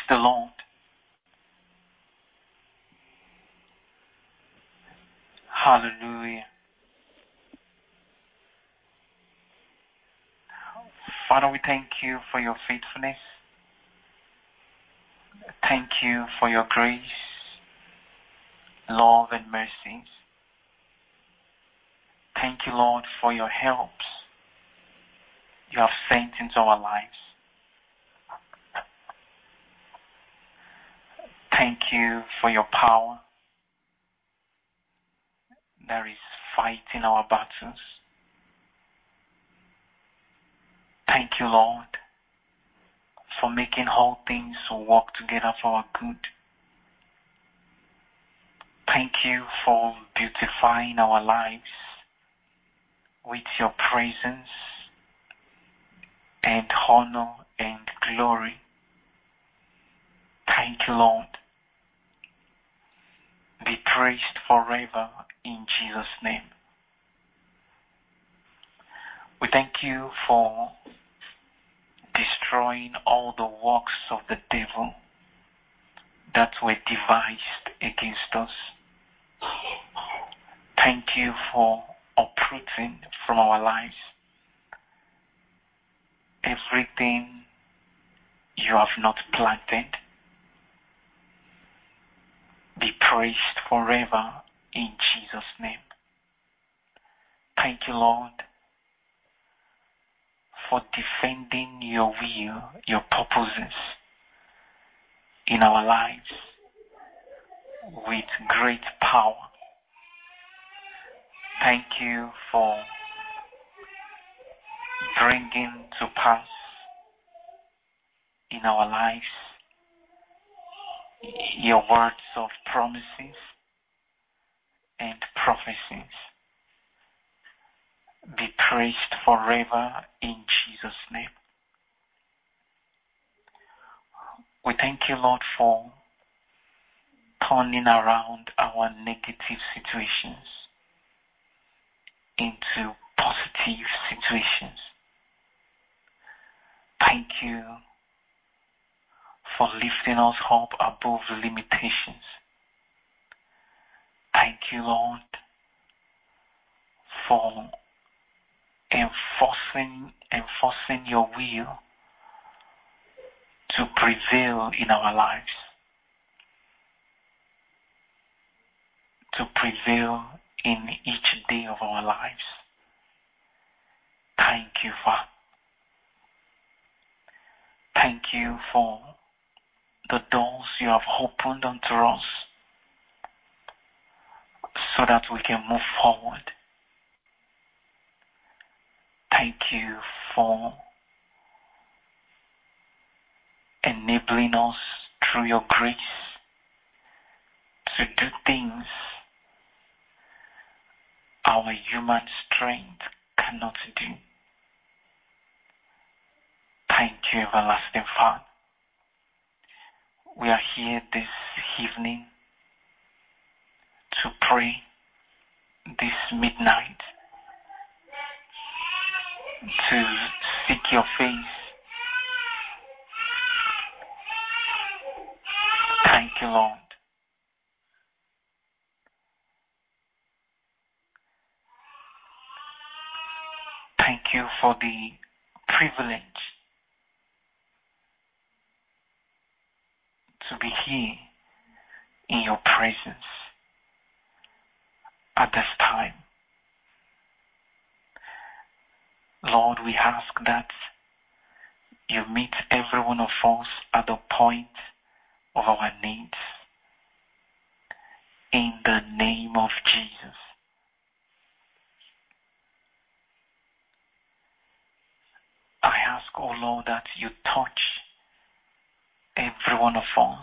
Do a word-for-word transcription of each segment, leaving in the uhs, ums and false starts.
the Lord. Hallelujah. Father, we thank you for your faithfulness. Thank you for your grace, love, and mercies. Thank you, Lord, for your helps you have sent into our lives. Thank you for your power that is fighting our battles. Thank you, Lord, for making all things work together for our good. Thank you for beautifying our lives with your presence and honor and glory. Thank you, Lord. Be praised forever in Jesus' name. We thank you for destroying all the works of the devil that were devised against us. Thank you for uprooting from our lives everything you have not planted. Be praised forever in Jesus' name. Thank you, Lord, for defending your will, your purposes in our lives with great power. Thank you for bringing to pass in our lives your words of promises and prophecies. Be praised forever in Jesus' name. We thank you, Lord, for turning around our negative situations into positive situations. Thank you for lifting us up above limitations. Thank you, Lord, for enforcing enforcing your will to prevail in our lives, to prevail in each day of our lives. Thank you, Father. Thank you for the doors you have opened unto us so that we can move forward. Thank you for enabling us through your grace to do things our human strength cannot do. Thank you, everlasting Father. We are here this evening to pray this midnight, to seek your face. Thank you, Lord. Thank you for the privilege to be here in your presence at this time. Lord, we ask that you meet every one of us at the point of our needs. In the name of Jesus. I ask, oh Lord, that you touch every one of us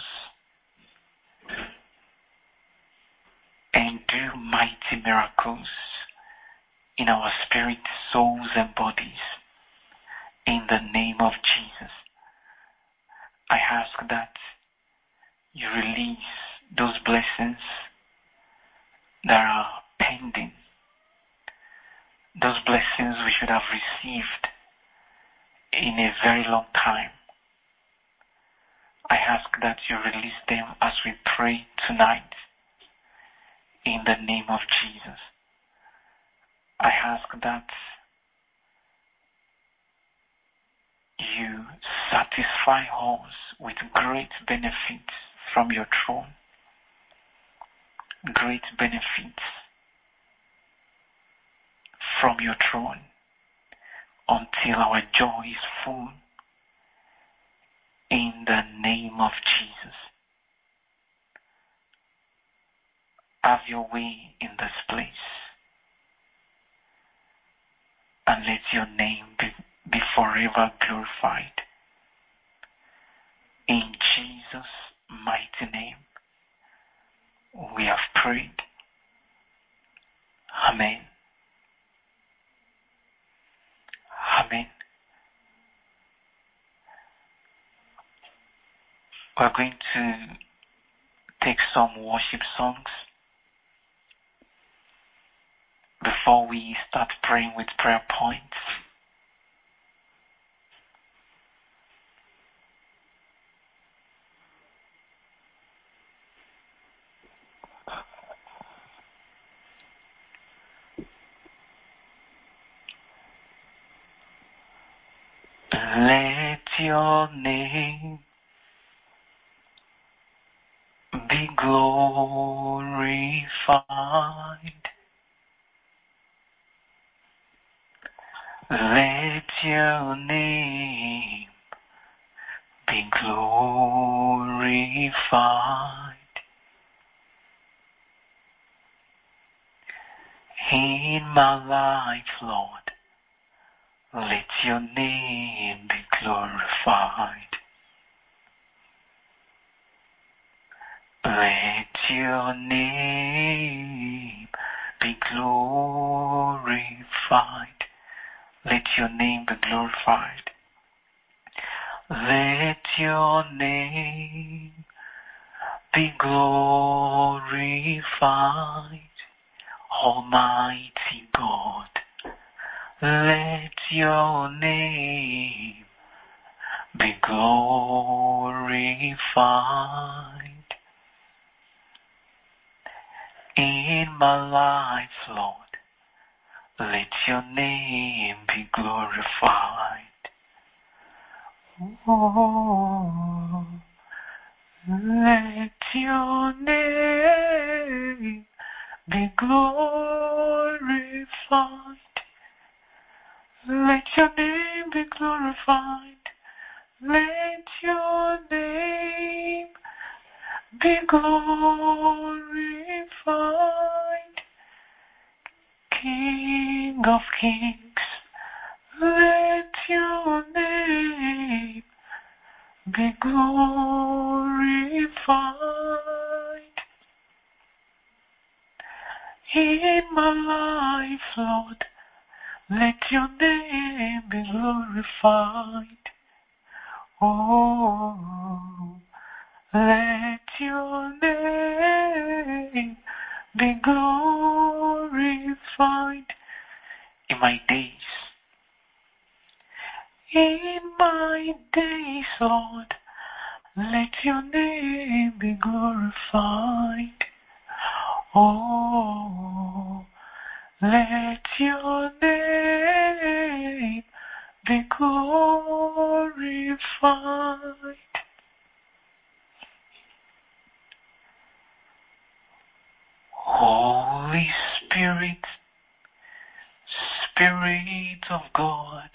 and do mighty miracles in our spirit, souls, and bodies. In the name of Jesus. I ask that you release those blessings that are pending, those blessings we should have received in a very long time. I ask that you release them as we pray tonight. In the name of Jesus. I ask that you satisfy us with great benefits from your throne. Great benefits from your throne until our joy is full. In the name of Jesus. Have your way in this place. And let your name be, be forever glorified. In Jesus' mighty name, we have prayed. Amen. Amen. We're going to take some worship songs before we start praying with prayer points. Let your name be glorified. Let your name be glorified. In my life, Lord, let your name be glorified. Let your name be glorified. Let your name be glorified. Let your name be glorified. Almighty God, let your name be glorified. In my life, Lord, let your name be glorified. Oh, let your name be glorified. Let your name be glorified. Let your name be glorified. King of kings, let your name be glorified. In my life, Lord, let your name be glorified. Oh, let your name be glorified in my days. In my days, Lord, let your name be glorified. Oh, let your name be glorified. Holy Spirit, Spirit of God,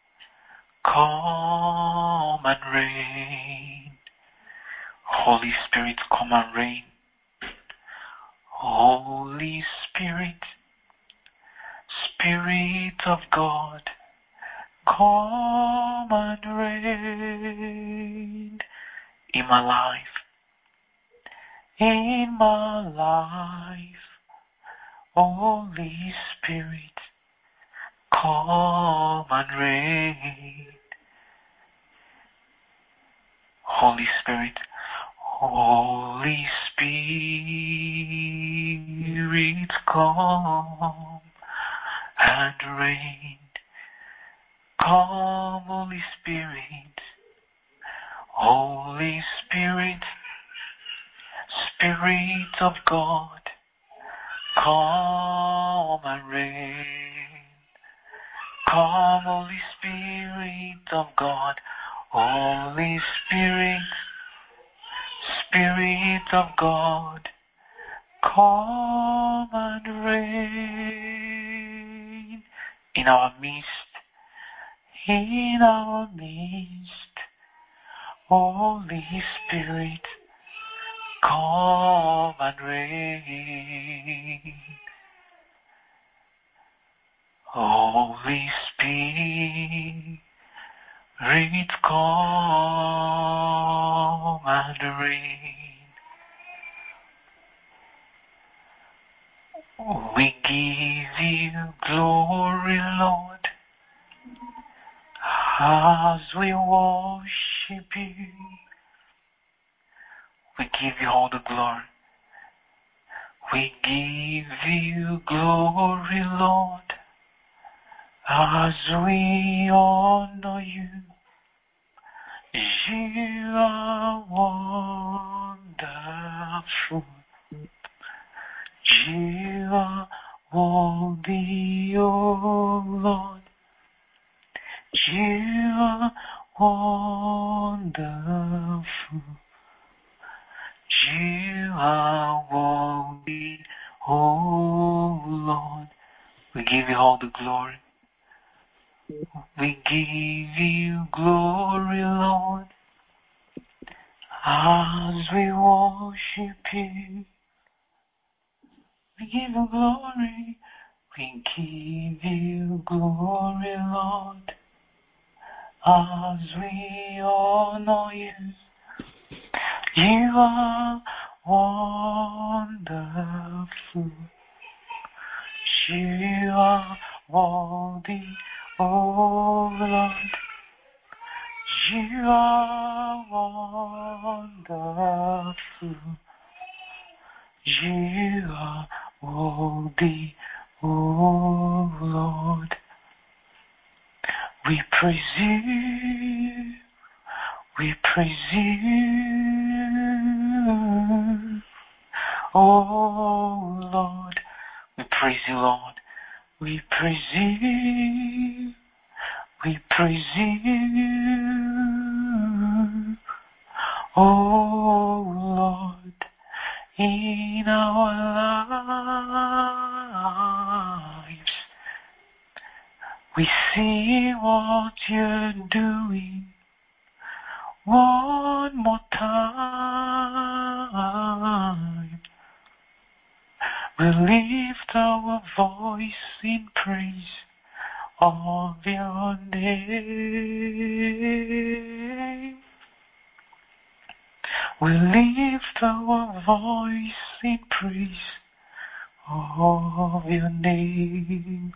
come and reign. Holy Spirit, come and reign. Holy Spirit, Spirit of God, come and reign in my life, in my life. Holy Spirit, come and reign. Holy Spirit, Holy Spirit, come and reign. Come, Holy Spirit, Holy Spirit, Spirit of God, come and reign. Come, Holy Spirit of God, Holy Spirit, Spirit of God, come and reign in our midst, in our midst. Holy Spirit, come and reign. Holy Spirit, come and reign. We give you glory, Lord, as we worship you. We give you all the glory. We give you glory, Lord, as we honor you. You are wonderful. You are worthy, O Lord. You are wonderful. You are worthy, O Lord. We give you all the glory. We give you glory, Lord, as we worship you. We give you glory. We give you glory, Lord, as we honor you. You are wonderful. You are worthy, O Lord. You are wonderful. You are worthy, O Lord. We praise you. We praise you. Oh Lord. We praise you, Lord. We praise you. We praise you. Oh Lord. In our lives, we see what you're doing. One more time, we lift our voice in praise of your name. We lift our voice in praise of your name.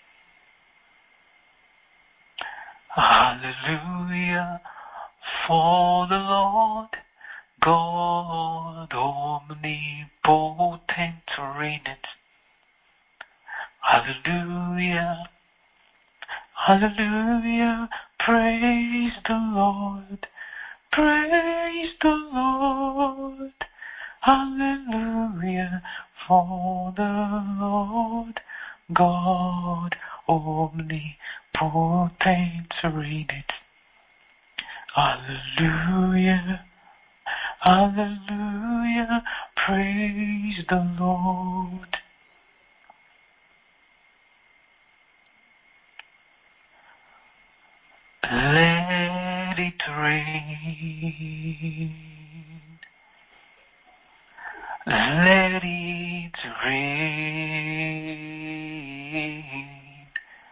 Hallelujah, for the Lord God omnipotent reigneth. Hallelujah, hallelujah, praise the Lord. Praise the Lord, hallelujah, for the Lord God omnipotent reigneth. Hallelujah, hallelujah, praise the Lord. Let it rain. Let it rain.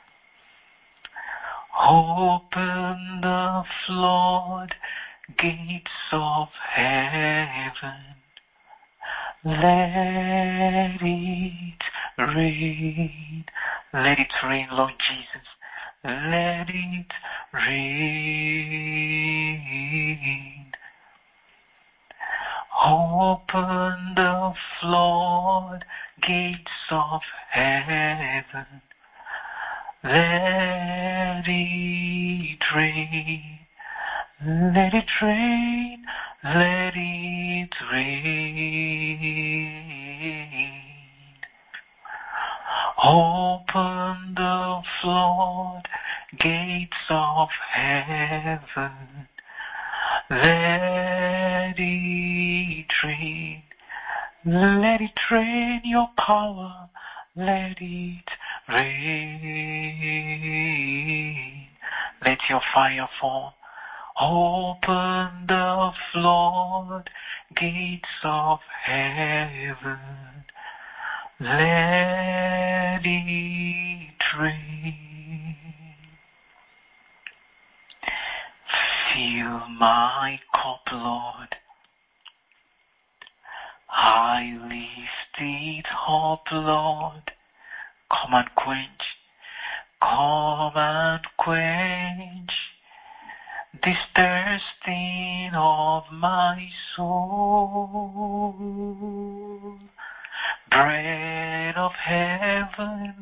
Open the floodgates of heaven. Let it rain. Let it rain, Lord Jesus. Let it rain. Open the floodgates of heaven. Let it rain. Let it rain, let it rain. Open the floodgates of heaven. Let it rain. Let it rain your power. Let it rain. Let your fire fall. Open the floodgates of heaven. Let it rain. Fill my cup, Lord. I lift it up, Lord. Come and quench, come and quench this thirsting of my soul. Bread of heaven,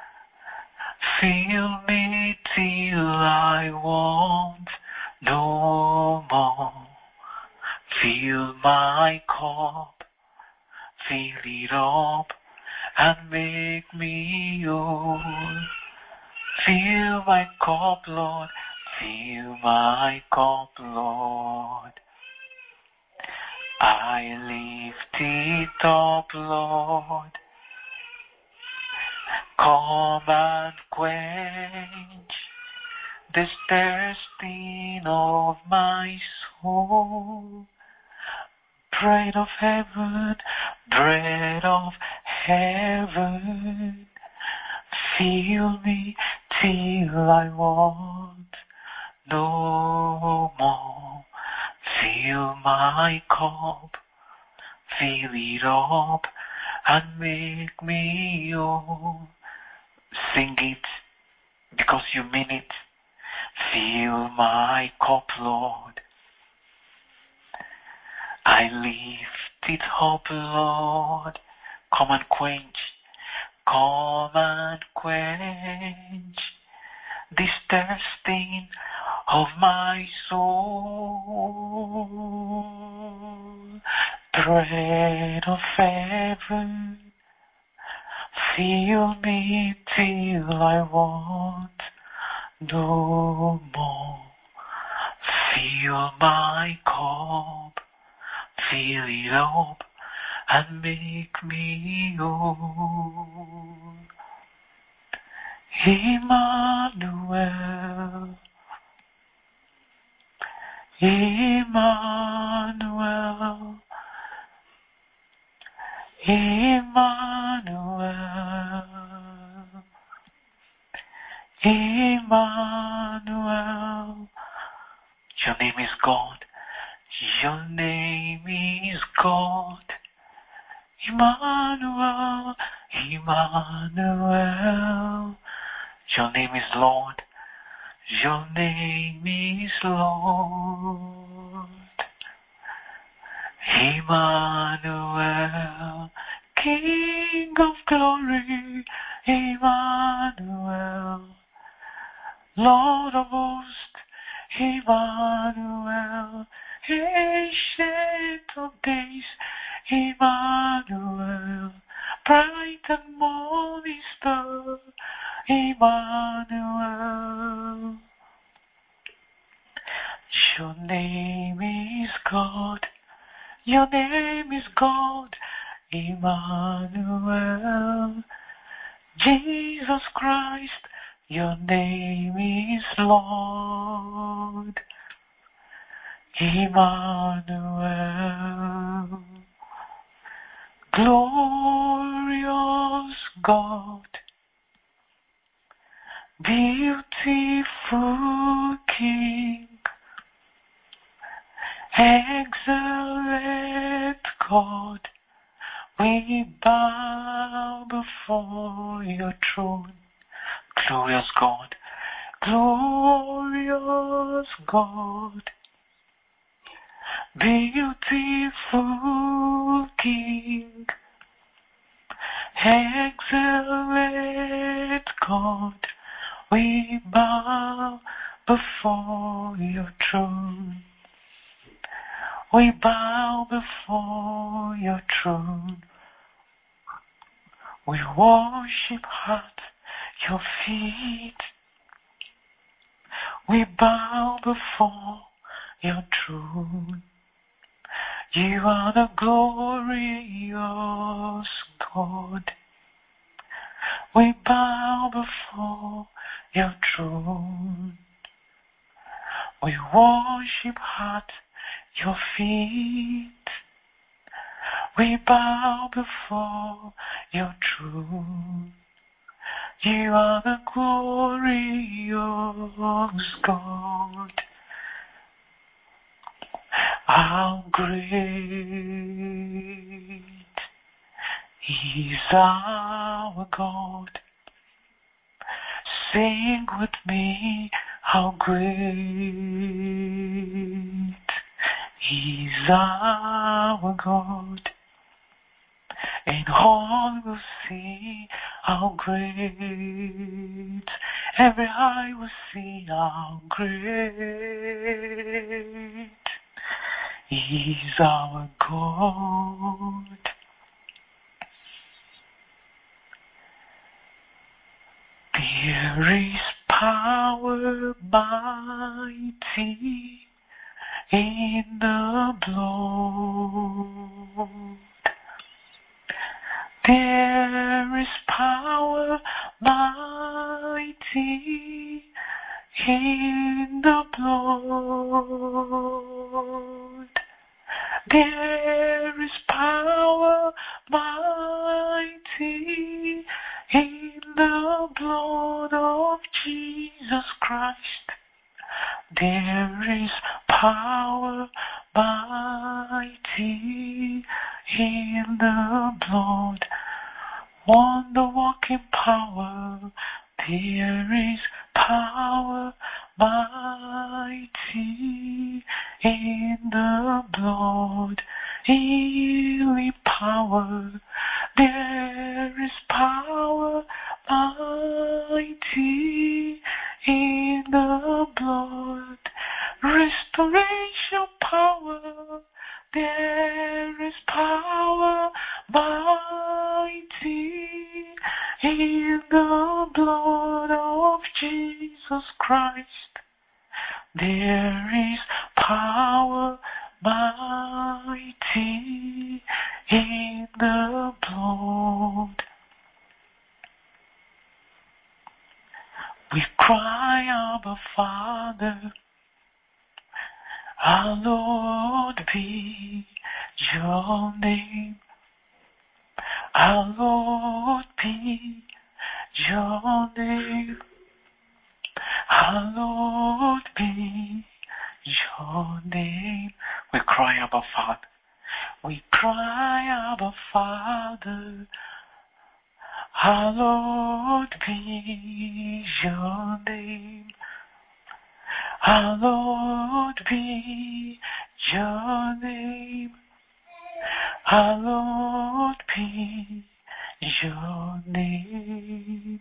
fill me till I want no more. Fill my cup, fill it up, and make me whole. Fill my cup, Lord, fill my cup, Lord. I lift it up, Lord. Come and quench this thirsting of my soul. Bread of heaven, bread of heaven, fill me till I want no more. Fill my cup, fill it up, and make me whole. Sing it because you mean it. Fill my cup, Lord. I lift it up, Lord. Come and quench, come and quench this thirsting of my soul. Bread of heaven, fill me till I want no more. Fill my cup, fill it up, and make me whole. Emmanuel, Emmanuel, Emmanuel, Emmanuel. Your name is God. Your name is God. Emmanuel, Emmanuel. Your name is Lord. Your name is Lord. Emmanuel, King of glory. Emmanuel, Lord of hosts. Emmanuel, Ancient of days. Emmanuel, bright and morning star. Emmanuel, your name is God. Your name is God. Emmanuel, Jesus Christ, your name is Lord. Emmanuel, glorious God, beautiful King, excellent God, we bow before your throne. Glorious God, glorious God, beautiful King, excellent God, we bow before your throne. We bow before your throne. We worship at your feet. We bow before your throne. You are the glorious God. We bow before your throne. We worship at your feet. We bow before your throne. You are the glorious God. How great is our God. Sing with me, how great is our God. And all will see how great. Every eye will see how great is our God. There is power mighty in the blood. There is power mighty in the blood. There is power mighty in the blood of Jesus Christ. There is power mighty in the blood. Wonder-working power. There is power mighty in the blood. Healing power. There is power mighty in the blood. Restoration power. There is power mighty in the blood of Jesus Christ. There is power mighty in the blood. We cry, Abba Father, hallowed be your name. Hallowed be your name. Hallowed be your name. We cry, Abba Father. We cry, Abba Father. Hallowed be your name. Hallowed be your name. Hallowed be your name.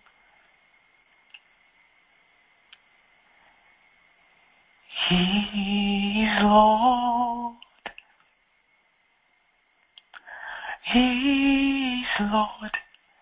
He is Lord. He is Lord.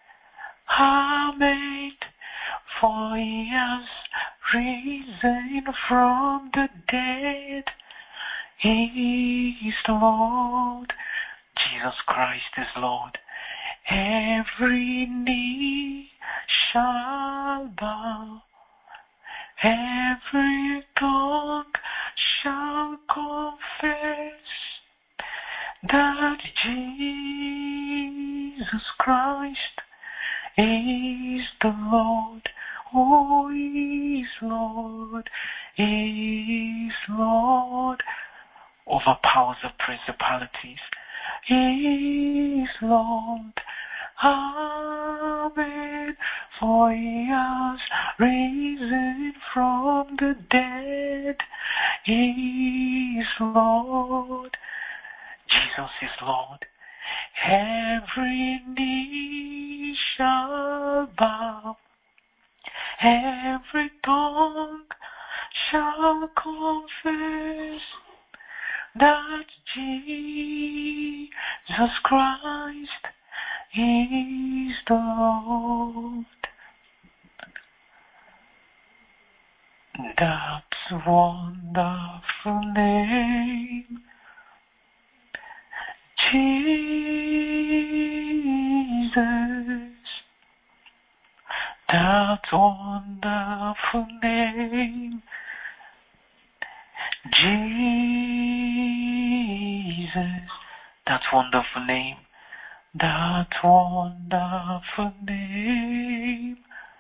Amen. For he has risen from the dead. He is Lord. Jesus Christ is Lord. Every knee shall bow. Every tongue shall confess that Jesus Christ is the Lord. Oh, he is Lord. He is Lord. Over powers of principalities. He is Lord. Amen. For he has risen from the dead. He is Lord. Jesus is Lord. Every knee shall bow. Every tongue shall confess that Jesus Christ is the Lord. That wonderful name, Jesus. That wonderful name, Jesus. That wonderful name, that wonderful name,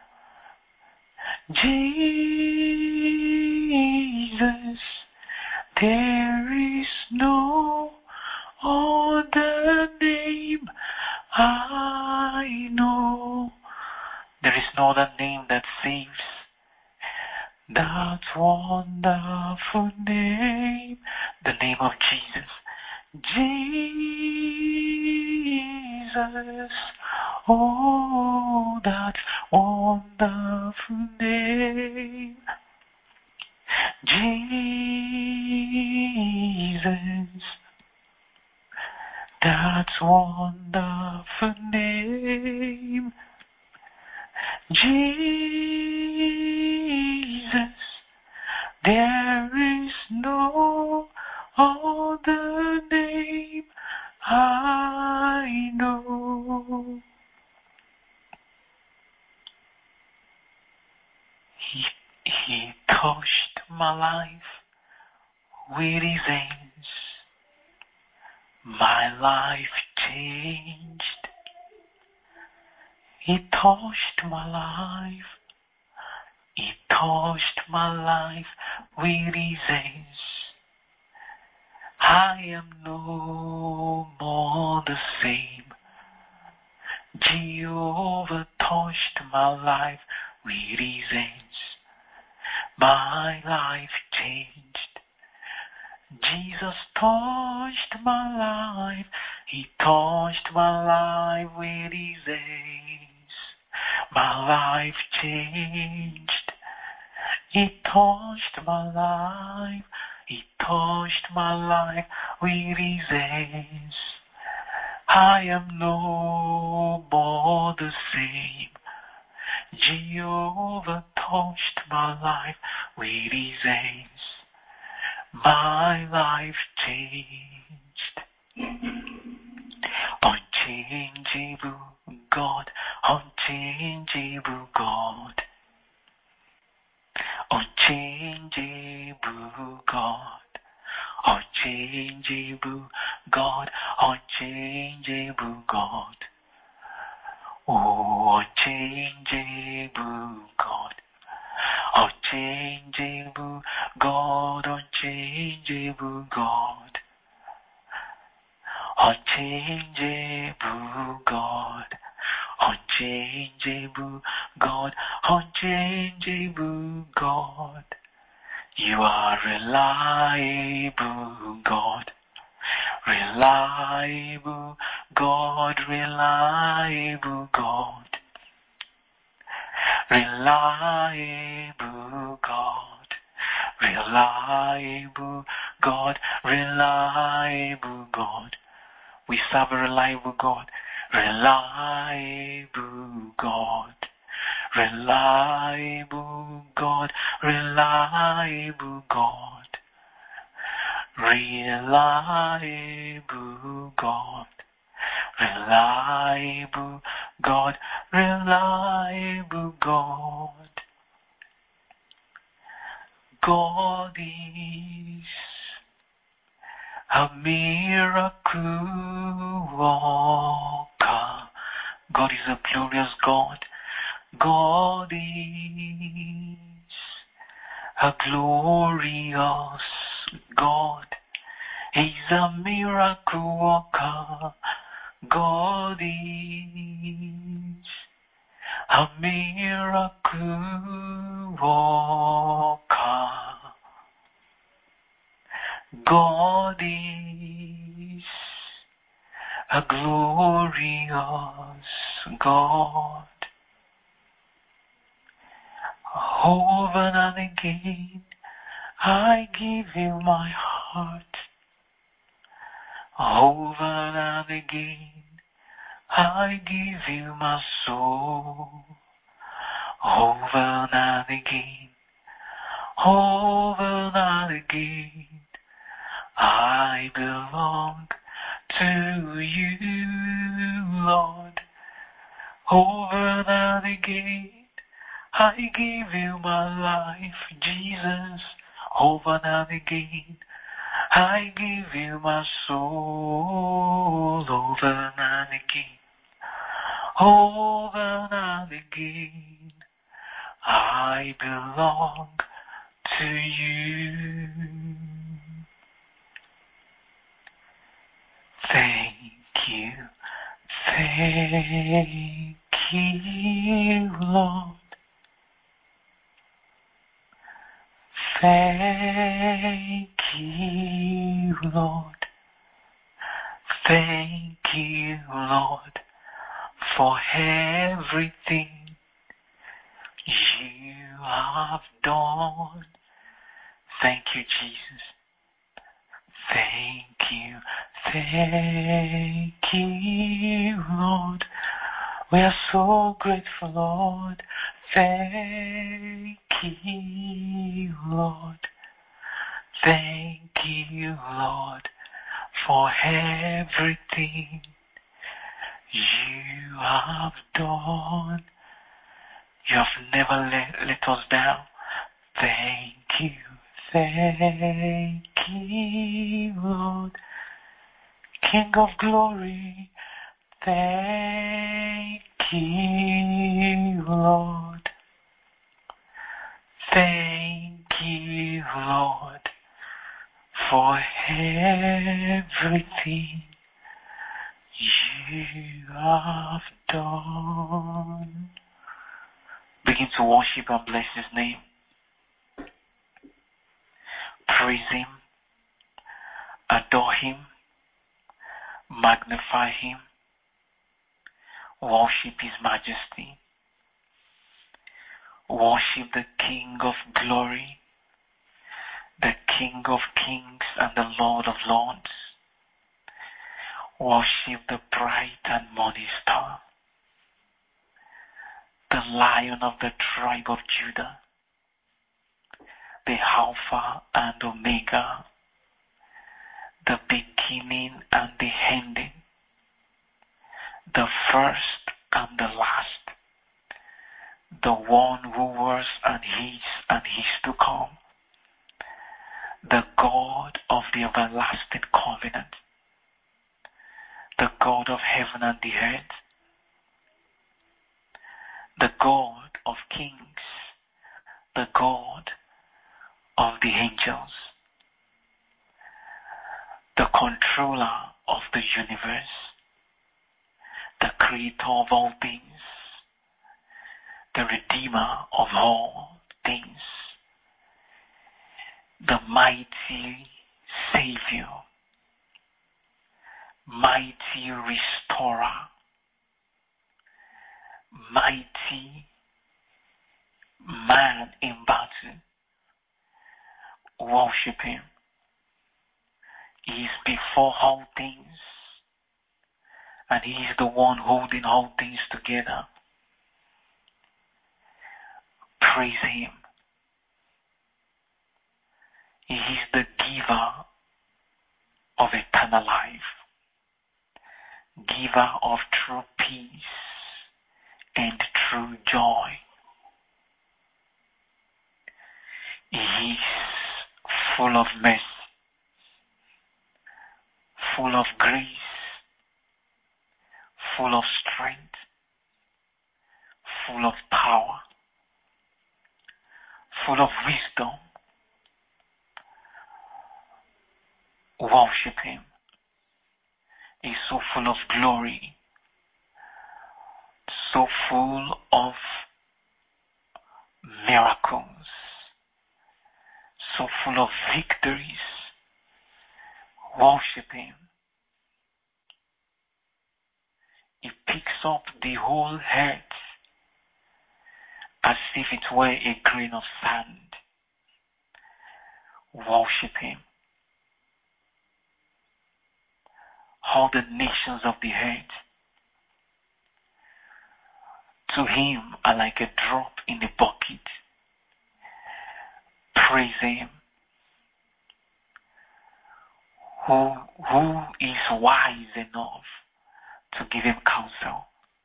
Jesus. There is no other name I know. There is no other name that saves. That wonderful name, the name of Jesus. Jesus, oh, that wonderful name. Jesus, that wonderful name. Jesus, there is no other name I know. He, he touched my life with his hands. My life changed. He touched my life. He touched my life with his hands. I am no more the same. Jehovah touched my life with his hands. My life changed. Jesus touched my life. He touched my life with his hands. My life changed. He touched my life. He touched my life with his hands. I am no more the same. Jehovah touched my life with his hands. My life changed. Unchangeable God, unchangeable God. Unchangeable God, unchangeable God, unchangeable God. Oh, unchangeable God, unchangeable God, unchangeable God. Unchangeable God, unchangeable God, unchangeable God. You are reliable God, reliable God, reliable God, reliable God, reliable God, reliable God. We serve a reliable God, reliable God, reliable God, reliable God, reliable God, reliable God, reliable God. God is a miracle worker. God is a glorious God. God is a glorious God. He's a miracle worker. God is a miracle worker. God is a glorious God. Over and again, I give you my heart. Over and again, I give you my soul. Over and again, over and again, I belong to you, Lord. Over and again, I give you my life, Jesus. Over and again, I give you my soul. Over and again, over and again, I belong to you. Thank you, thank you, Lord. Thank you, Lord. Thank you, Lord, for everything you have done. Thank you, Jesus. Thank you, thank you, Lord. We are so grateful, Lord. Thank you, Lord. Thank you, Lord, for everything you have done. You have never let, let us down. Thank you, thank you, Lord. King of glory, thank you, Lord. Thank you, Lord, for everything you have done. Begin to worship and bless His name. Praise Him, adore Him, magnify Him, worship His majesty, worship the King of glory, the King of kings and the Lord of lords. Worship the bright and morning star, the Lion of the tribe of Judah, the Alpha and Omega, the beginning and the ending, the first and the last, the one who was and is and is to come, the God of the everlasting covenant, the God of heaven and the earth, the God of kings, the God of the angels, the controller of the universe, the creator of all things, the redeemer of all things, the mighty Savior, mighty restorer, mighty man in battle. Worship Him. He is before all things, and He is the one holding all things together. Praise Him. He is the giver of eternal life, giver of true peace and true joy. He is full of mercy, full of grace, full of strength, full of power, full of wisdom. Worship Him. He's so full of glory, so full of miracles, so full of victories. Worship Him. He picks up the whole earth as if it were a grain of sand. worship him. All the nations of the earth to him are like a drop in a bucket. Praise him. Who, who is wise enough to give him counsel?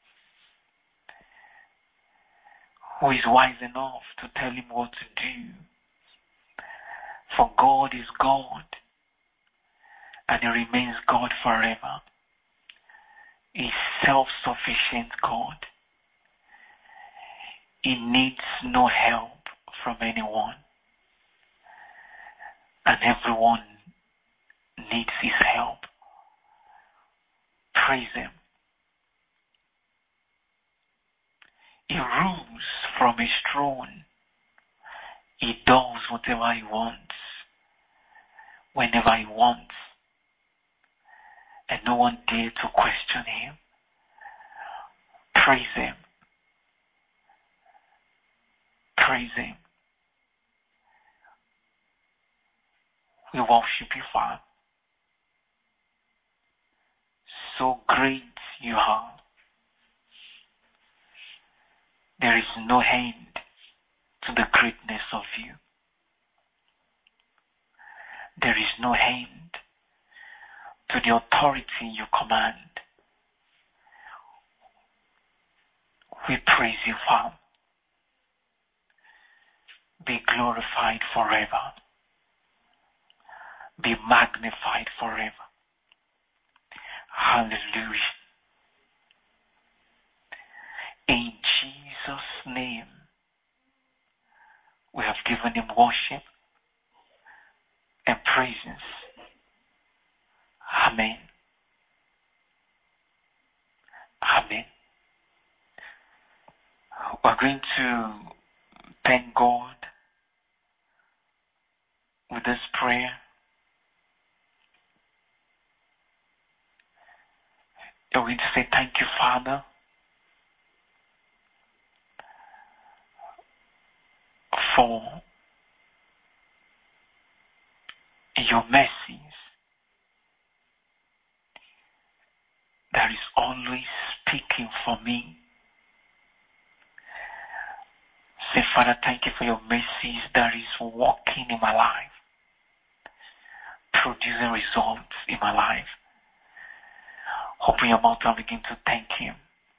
Who is wise enough to tell him what to do? For God is God, and he remains God forever. He is self-sufficient God. He needs no help from anyone, and everyone needs his help. Praise him. He rules from his throne. He does whatever he wants, whenever he wants, and no one dare to question him. Praise him. Praise him. We worship you, Father. So great you are. There is no end to the greatness of you. There is no end to the authority you command. We praise you, Father. Be glorified forever. Be magnified forever. Hallelujah. In Jesus' name, we have given him worship and praises. Amen. Amen. We're going to thank God with this prayer. We're going to say, thank you, Father, for your mercies that is always speaking for me. Say, Father, thank you for your mercies that is working in my life, producing results in my life. Open your mouth and begin to thank him.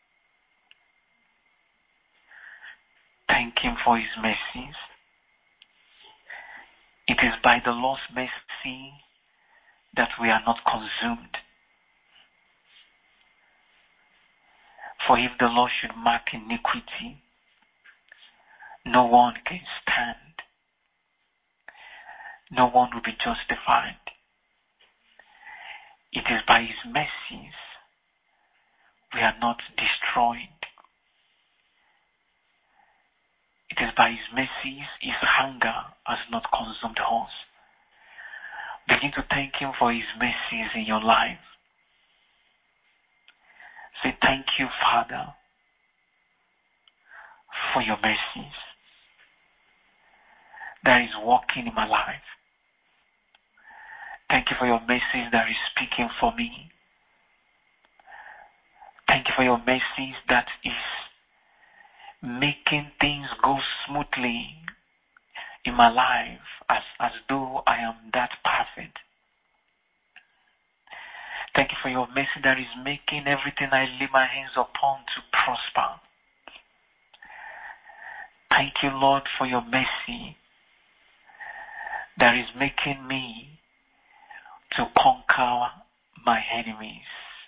Thank him for his mercies. It is by the Lord's mercy that we are not consumed. For if the Lord should mark iniquity, no one can stand. No one will be justified. It is by his mercies we are not destroyed. It is by his mercies his hunger has not consumed us. Begin to thank him for his mercies in your life. Say, thank you, Father, for your mercies that is working in my life. Thank you for your mercies that is speaking for me. Thank you for your mercies that is making things go smoothly in my life as, as though I am that perfect. Thank you for your mercy that is making everything I lay my hands upon to prosper. Thank you, Lord, for your mercy that is making me to conquer my enemies.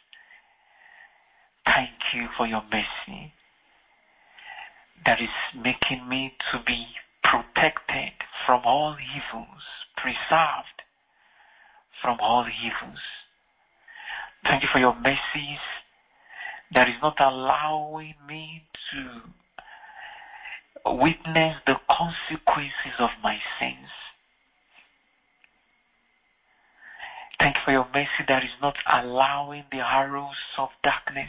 Thank you for your mercy that is making me to be protected from all evils, preserved from all evils. Thank you for your mercies that is not allowing me to witness the consequences of my sins. Thank you for your mercy that is not allowing the arrows of darkness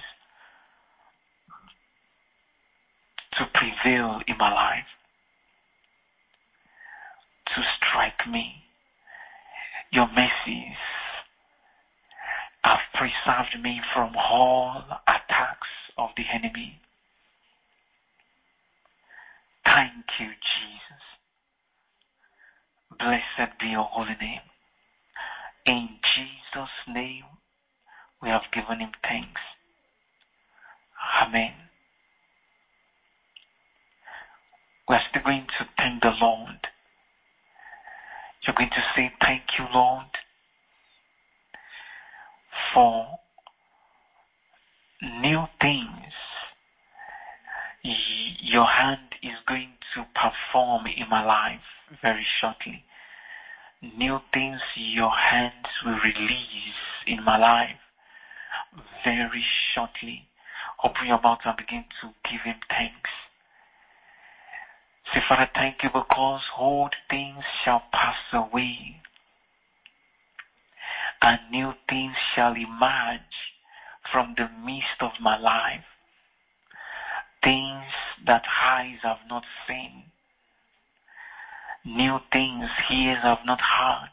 to prevail in my life, to strike me. Your mercies have preserved me from all attacks of the enemy. Thank you, Jesus. Blessed be your holy name. In Jesus' name, we have given him thanks. Amen. We're still going to thank the Lord. You're going to say, thank you, Lord, for new things your hand is going to perform in my life very shortly. New things your hands will release in my life very shortly. Open your mouth and begin to give him thanks. Say, Father, thank you because old things shall pass away and new things shall emerge from the midst of my life. Things that eyes have not seen. New things ears have not heard.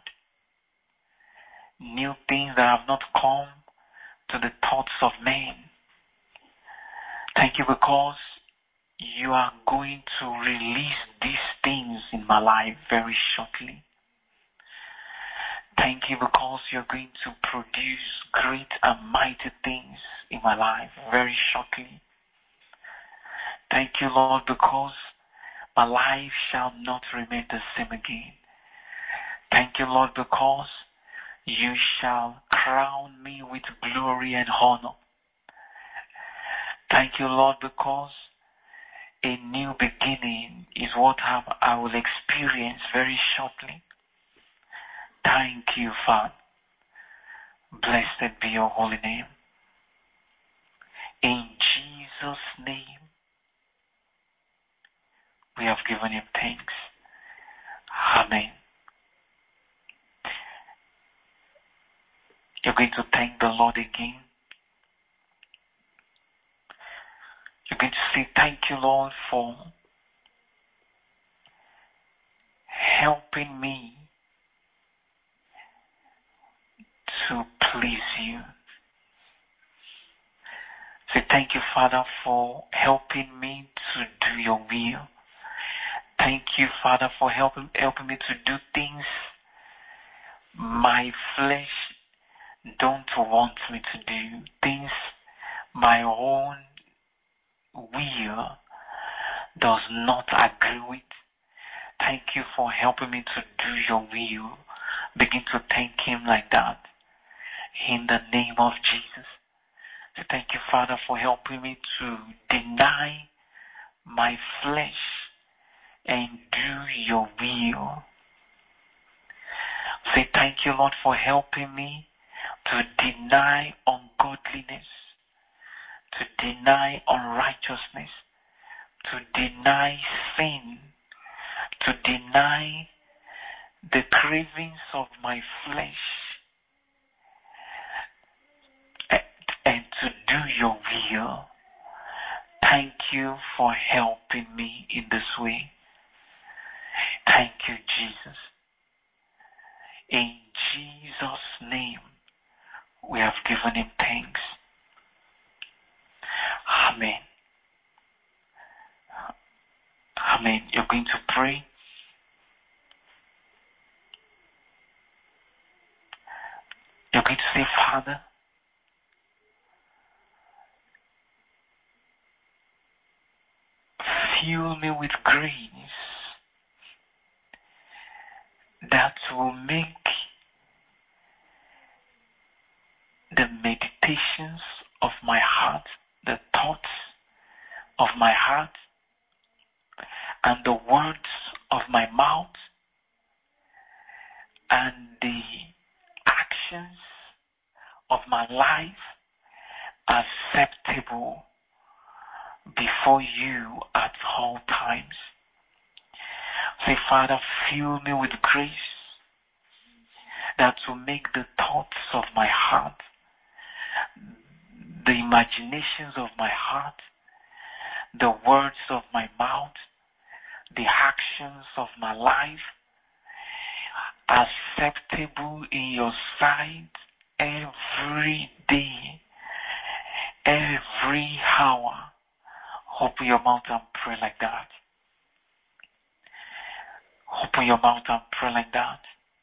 New things that have not come to the thoughts of men. Thank you because you are going to release these things in my life very shortly. Thank you because you're going to produce great and mighty things in my life very shortly. Thank you, Lord, because my life shall not remain the same again. Thank you, Lord, because you shall crown me with glory and honor. Thank you, Lord, because a new beginning is what I will experience very shortly. Thank you, Father. Blessed be your holy name. In Jesus' name, we have given him thanks. Amen. You're going to thank the Lord again. You're going to say, thank you, Lord, for helping me to please you. Say, thank you, Father, for helping me to do your will. Thank you, Father, for helping helping me to do things my flesh don't want me to do, things my own will does not agree with. Thank you for helping me to do your will. Begin to thank him like that. In the name of Jesus. So thank you, Father, for helping me to deny my flesh and do your will. Say thank you, Lord, for helping me to deny ungodliness, to deny unrighteousness, to deny sin, to deny the cravings of my flesh, and to do your will. Thank you for helping me in this way. Thank you, Jesus. In Jesus' name, we have given him thanks. Amen. Amen. You're going to pray. You're going to say, Father, fill me with grace that will make the meditations of my heart, the thoughts of my heart, and the words of my mouth, and the actions of my life acceptable before you at all times. Say, Father, fill me with grace that will make the thoughts of my heart, the imaginations of my heart, the words of my mouth, the actions of my life acceptable in your sight every day, every hour. Open your mouth and pray like that. Open your mouth and pray like that.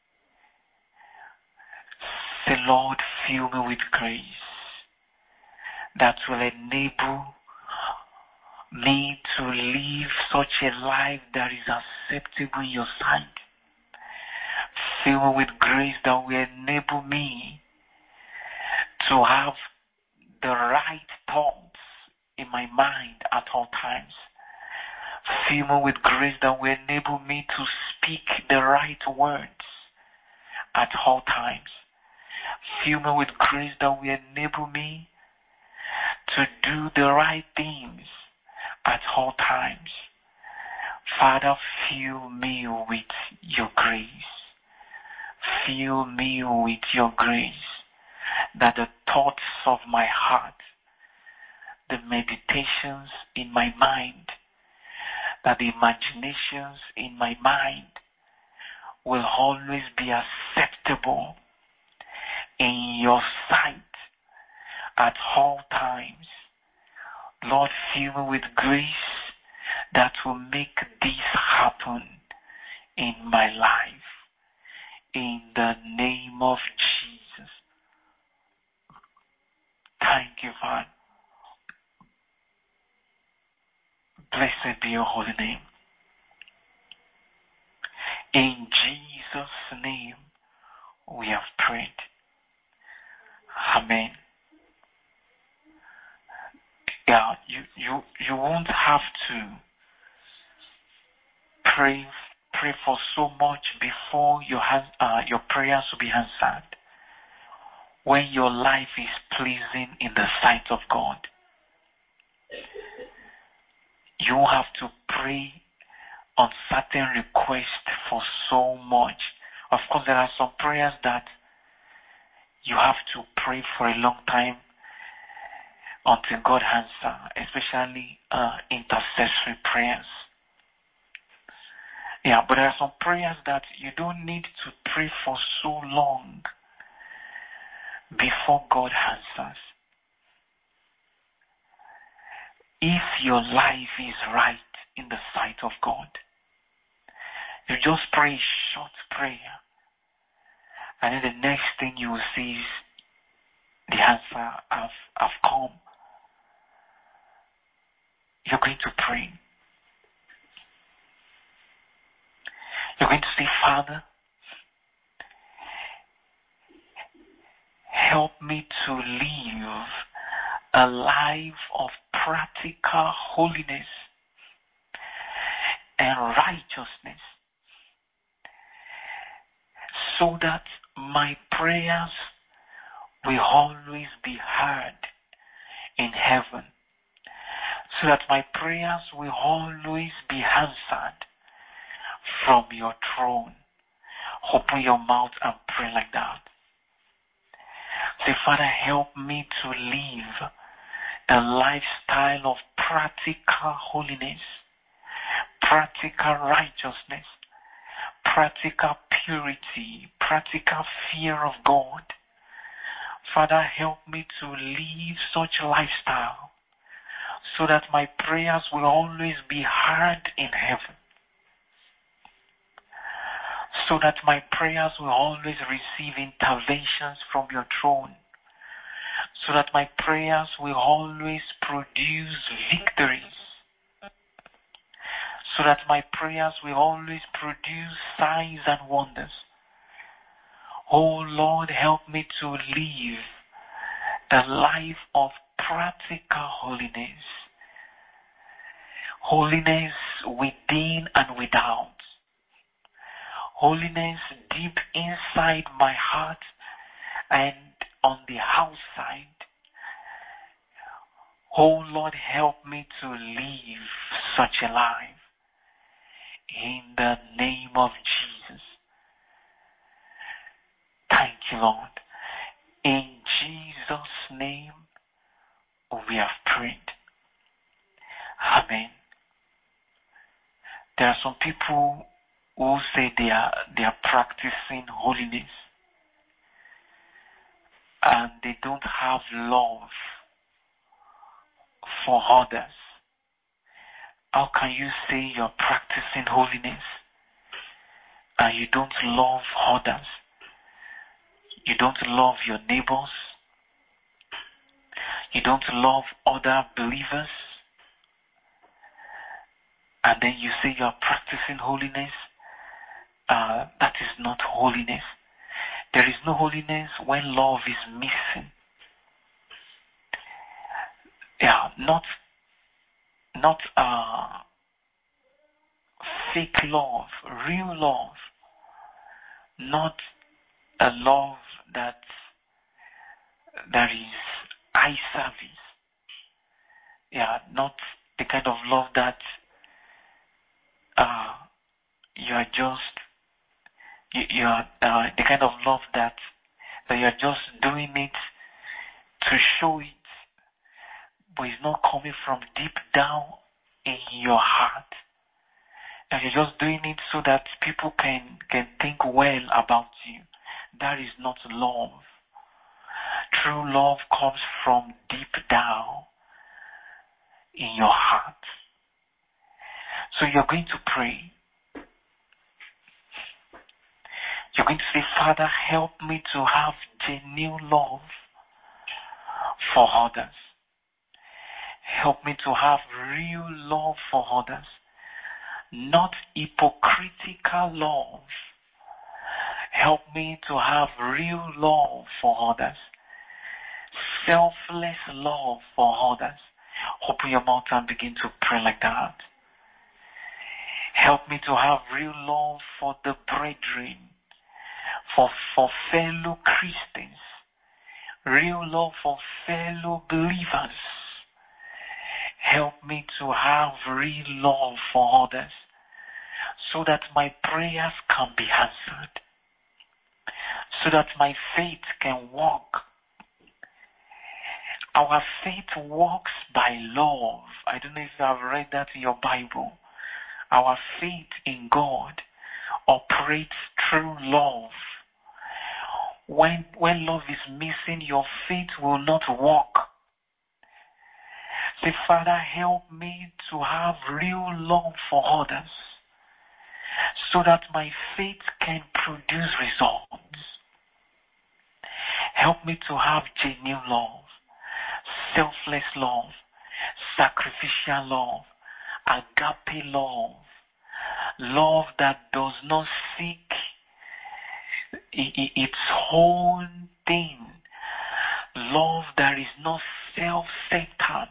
Say, Lord, fill me with grace that will enable me to live such a life that is acceptable in your sight. Fill me with grace that will enable me to have the right thoughts in my mind at all times. Fill me with grace that will enable me to speak the right words at all times. Fill me with grace that will enable me to do the right things at all times. Father, fill me with your grace. Fill me with your grace, that the thoughts of my heart, the meditations in my mind, that the imaginations in my mind will always be acceptable in your sight at all times. Lord, fill me with grace that will make this happen in my life. In the name of Jesus. Thank you, Father. Blessed be your holy name. In Jesus' name we have prayed. Amen. Yeah, you, you, you won't have to pray pray for so much before your hand, uh, your prayers will be answered. When your life is pleasing in the sight of God, you won't have to pray on certain requests for so much. Of course, there are some prayers that you have to pray for a long time until God answers, especially uh, intercessory prayers. Yeah, but there are some prayers that you don't need to pray for so long before God answers. If your life is right in the sight of God, you just pray a short prayer, and then the next thing you will see is the answer have, have come. You're going to pray. You're going to say, Father, help me to live a life of practical holiness and righteousness, so that my prayers will always be heard in heaven, so that my prayers will always be answered from your throne. Open your mouth and pray like that. Say, Father, help me to live a lifestyle of practical holiness, practical righteousness, practical purity, practical fear of God. Father, help me to live such a lifestyle so that my prayers will always be heard in heaven, so that my prayers will always receive interventions from your throne, so that my prayers will always produce victories, so that my prayers will always produce signs and wonders. Oh Lord, help me to live a life of practical holiness, holiness within and without, holiness deep inside my heart and on the outside. Oh Lord, help me to live such a life in the name of Jesus. Thank you, Lord. In Jesus' name we have prayed. Amen. There are some people who say they are they are practicing holiness and they don't have love for others? How can you say you're practicing holiness and you don't love others? You don't love your neighbors? You don't love other believers? And then you say you're practicing holiness? Uh, that is not holiness. There is no holiness when love is missing. Yeah, not not uh, fake love, real love, not a love that that is eye service. Yeah, not the kind of love that uh, you are just you, you are uh, the kind of love that that you are just doing it to show it, but it's not coming from deep down in your heart. And you're just doing it so that people can, can think well about you. That is not love. True love comes from deep down in your heart. So you're going to pray. You're going to say, Father, help me to have genuine love for others. Help me to have real love for others. Not hypocritical love. Help me to have real love for others. Selfless love for others. Open your mouth and begin to pray like that. Help me to have real love for the brethren, for, for fellow Christians. Real love for fellow believers. Help me to have real love for others so that my prayers can be answered, so that my faith can walk. Our faith walks by love. I don't know if you have read that in your Bible. Our faith in God operates through love. When, when love is missing, your faith will not walk. Say, Father, help me to have real love for others so that my faith can produce results. Help me to have genuine love, selfless love, sacrificial love, agape love, love that does not seek its own thing, love that is not self-centered,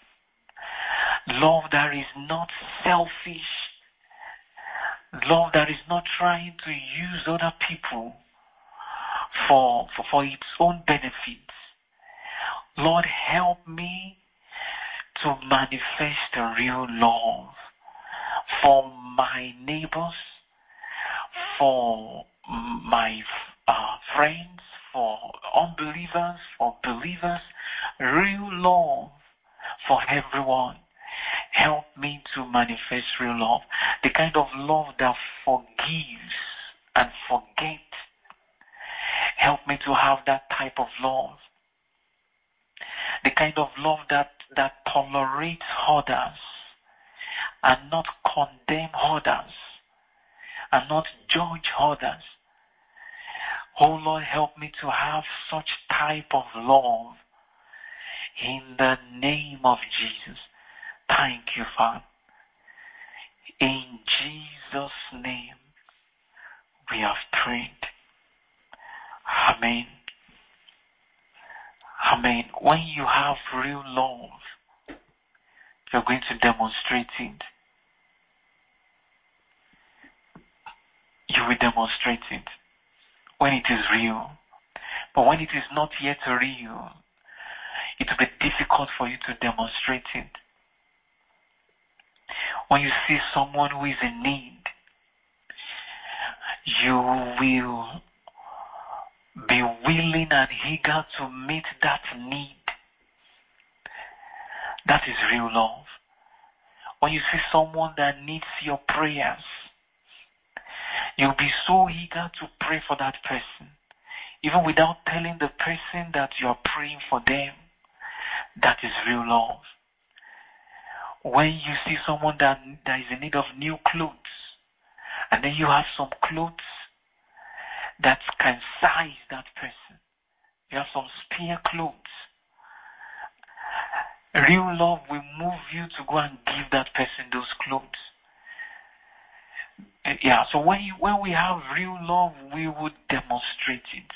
love that is not selfish, love that is not trying to use other people for, for, for its own benefits. Lord, help me to manifest a real love for my neighbors, for my uh, friends, for unbelievers, for believers, real love for everyone. Help me to manifest real love, the kind of love that forgives and forgets. Help me to have that type of love, the kind of love that, that tolerates others and not condemn others and not judge others. Oh Lord, help me to have such type of love in the name of Jesus. Thank you, Father. In Jesus' name we have prayed. Amen. Amen. When you have real love, you're going to demonstrate it. You will demonstrate it when it is real. But when it is not yet real, it will be difficult for you to demonstrate it. When you see someone who is in need, you will be willing and eager to meet that need. That is real love. When you see someone that needs your prayers, You'll be so eager to pray for that person, even without telling the person that you're praying for them. That is real love. When you see someone that, that is in need of new clothes, and then you have some clothes that can size that person, you have some spare clothes, real love will move you to go and give that person those clothes. Yeah, so when you, when we have real love, we would demonstrate it.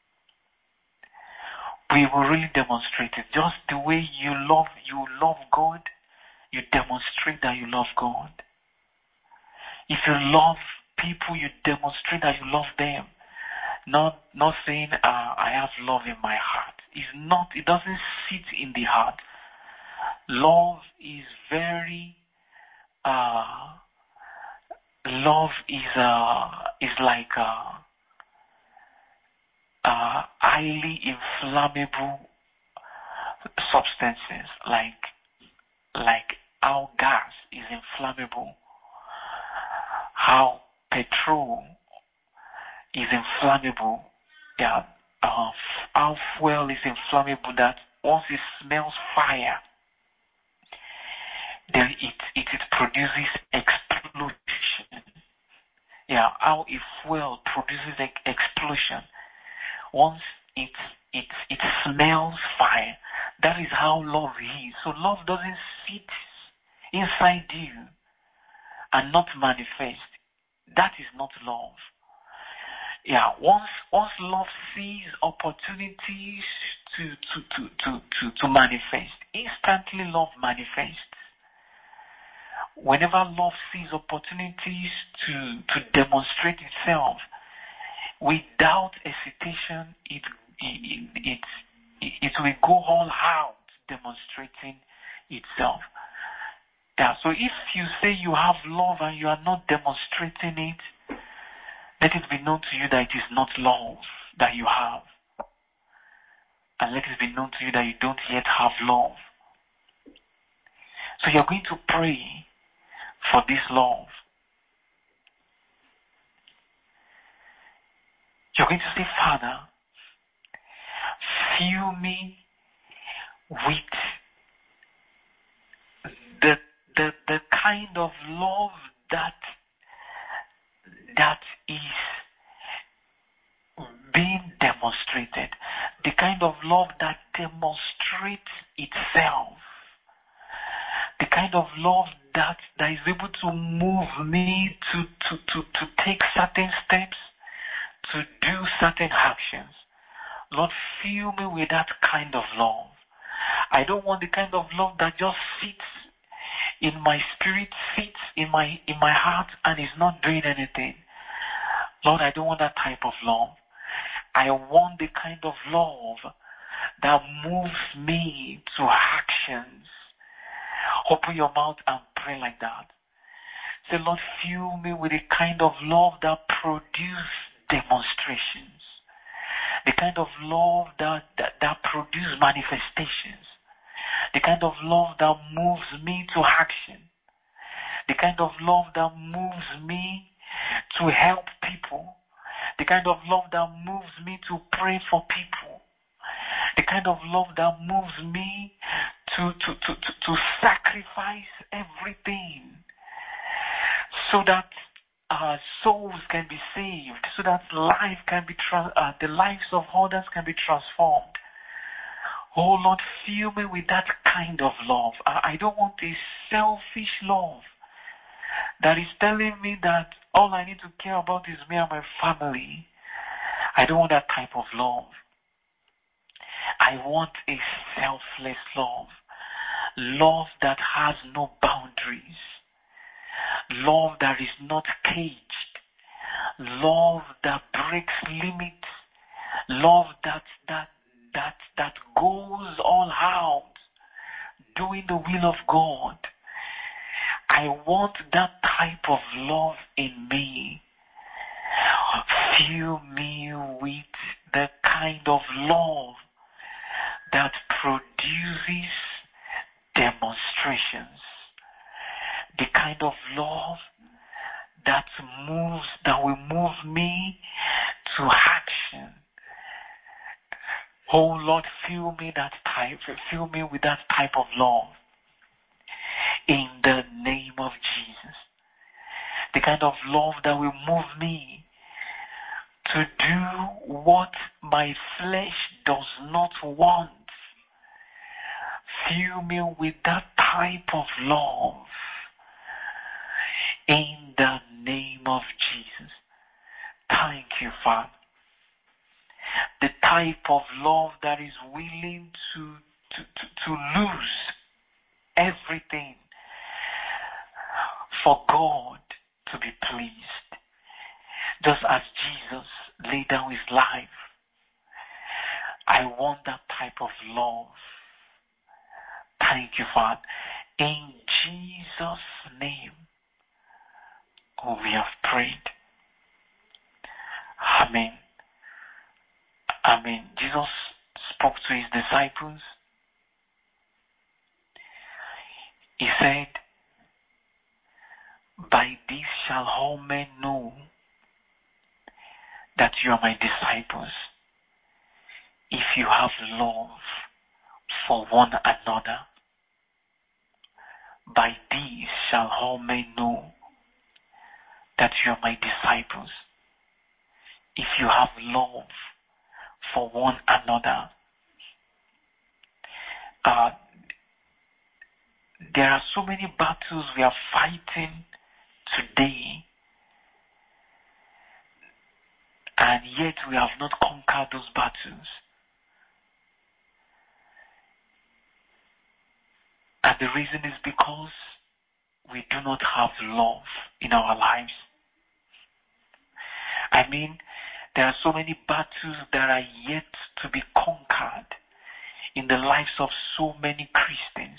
We will really demonstrate it. Just the way you love, you love God, you demonstrate that you love God. If you love people, you demonstrate that you love them. Not not saying uh, I have love in my heart. It's not. It doesn't sit in the heart. Love is very. Uh, love is uh is like uh, uh, highly inflammable substances, like like how gas is inflammable, how petrol is inflammable, yeah, uh, how fuel is inflammable, that once it smells fire, then it, it, it produces explosion. Yeah, how a fuel produces an explosion. Once it, it, it smells fire, that is how love is. So love doesn't sit inside you and not manifest. That is not love. Yeah, once once love sees opportunities to to, to, to, to, to manifest, instantly love manifests. Whenever love sees opportunities to, to demonstrate itself, without hesitation, it it, it it it will go all out demonstrating itself. Yeah, so if you say you have love and you are not demonstrating it, let it be known to you that it is not love that you have. And let it be known to you that you don't yet have love. So you're going to pray for this love. You're going to say, Father, fill me with the the the kind of love that that is being demonstrated, the kind of love that demonstrates itself, the kind of love that, that is able to move me to, to, to, to take certain steps, to do certain actions. Lord, fill me with that kind of love. I don't want the kind of love that just sits in my spirit, sits in my in my heart and is not doing anything. Lord, I don't want that type of love. I want the kind of love that moves me to actions. Open your mouth and pray like that. Say, Lord, fill me with the kind of love that produces demonstrations. The kind of love that, that, that produces manifestations. The kind of love that moves me to action. The kind of love that moves me to help people. The kind of love that moves me to pray for people. The kind of love that moves me to, to, to, to, to sacrifice everything so that uh, souls can be saved, so that life can be tra- uh, the lives of others can be transformed. Oh Lord, fill me with that kind of love. I, I don't want a selfish love that is telling me that all I need to care about is me and my family. I don't want that type of love. I want a selfless love. Love that has no boundaries. Love that is not caged. Love that breaks limits. Love that that that that goes all out, doing the will of God. I want that type of love in me. Fill me with the kind of love that produces demonstrations. The kind of love that moves, that will move me to action. Oh Lord, fill me that type, fill me with that type of love. In the name of Jesus. The kind of love that will move me to do what my flesh does not want. Fill me with that type of love. In the name of Jesus. Thank you, Father. The type of love that is willing to, to, to, to lose everything for God to be pleased. Just as Jesus laid down his life, I want that type of love. Thank you, Father. In Jesus' name, oh, we have prayed. Amen. Amen. Jesus spoke to his disciples. He said, by this shall all men know that you are my disciples, if you have love for one another. By this shall all men know that you are my disciples, if you have love for one another. Uh, there are so many battles we are fighting today, and yet we have not conquered those battles. And the reason is because we do not have love in our lives. I mean, there are so many battles that are yet to be conquered in the lives of so many Christians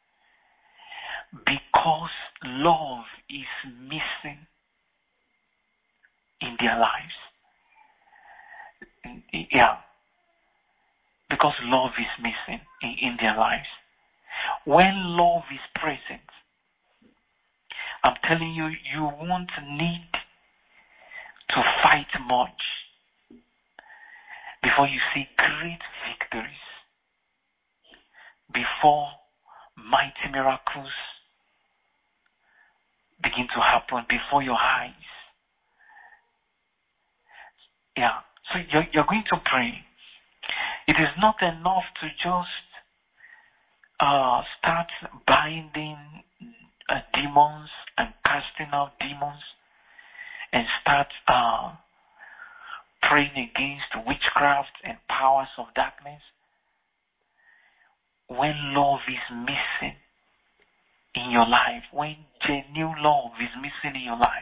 because love is missing in their lives. Yeah. Because love is missing in, in their lives. When love is present, I'm telling you, you won't need to fight much before you see great victories, before mighty miracles begin to happen before your eyes. Yeah. So you're, you're going to pray. It is not enough to just uh, start binding uh, demons and casting out demons and start uh, praying against witchcraft and powers of darkness. When love is missing in your life, when genuine love is missing in your life,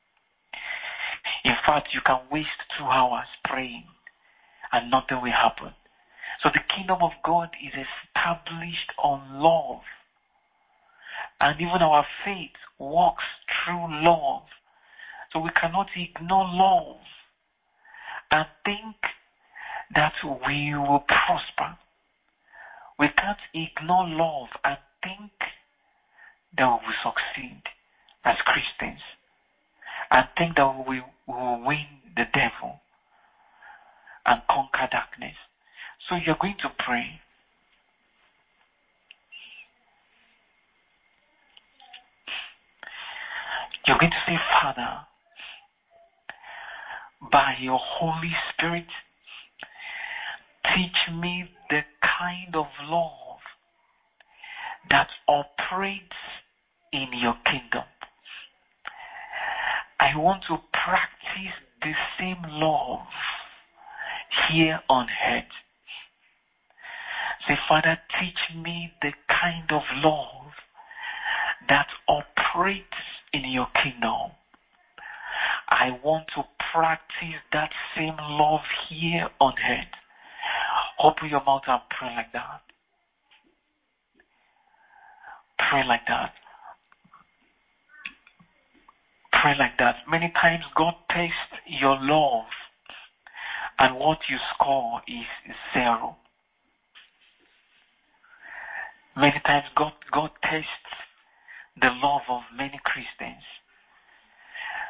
in fact, you can waste two hours praying and nothing will happen. So the kingdom of God is established on love. And even our faith walks through love. So we cannot ignore love and think that we will prosper. We can't ignore love and think that we will succeed as Christians and think that we will win the devil and conquer darkness. So you're going to pray. You're going to say, Father, by your Holy Spirit, teach me the kind of love that operates in your kingdom. I want to practice the same love here on earth. Say, Father, teach me the kind of love that operates in your kingdom. I want to practice that same love here on earth. Open your mouth and pray like that. Pray like that. Pray like that. Many times God tests your love and what you score is zero. Many times God, God tests the love of many Christians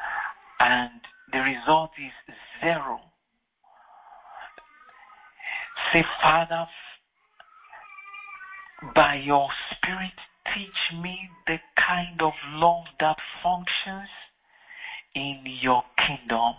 and the result is zero. Say, Father, by your Spirit, teach me the kind of love that functions in your kingdom.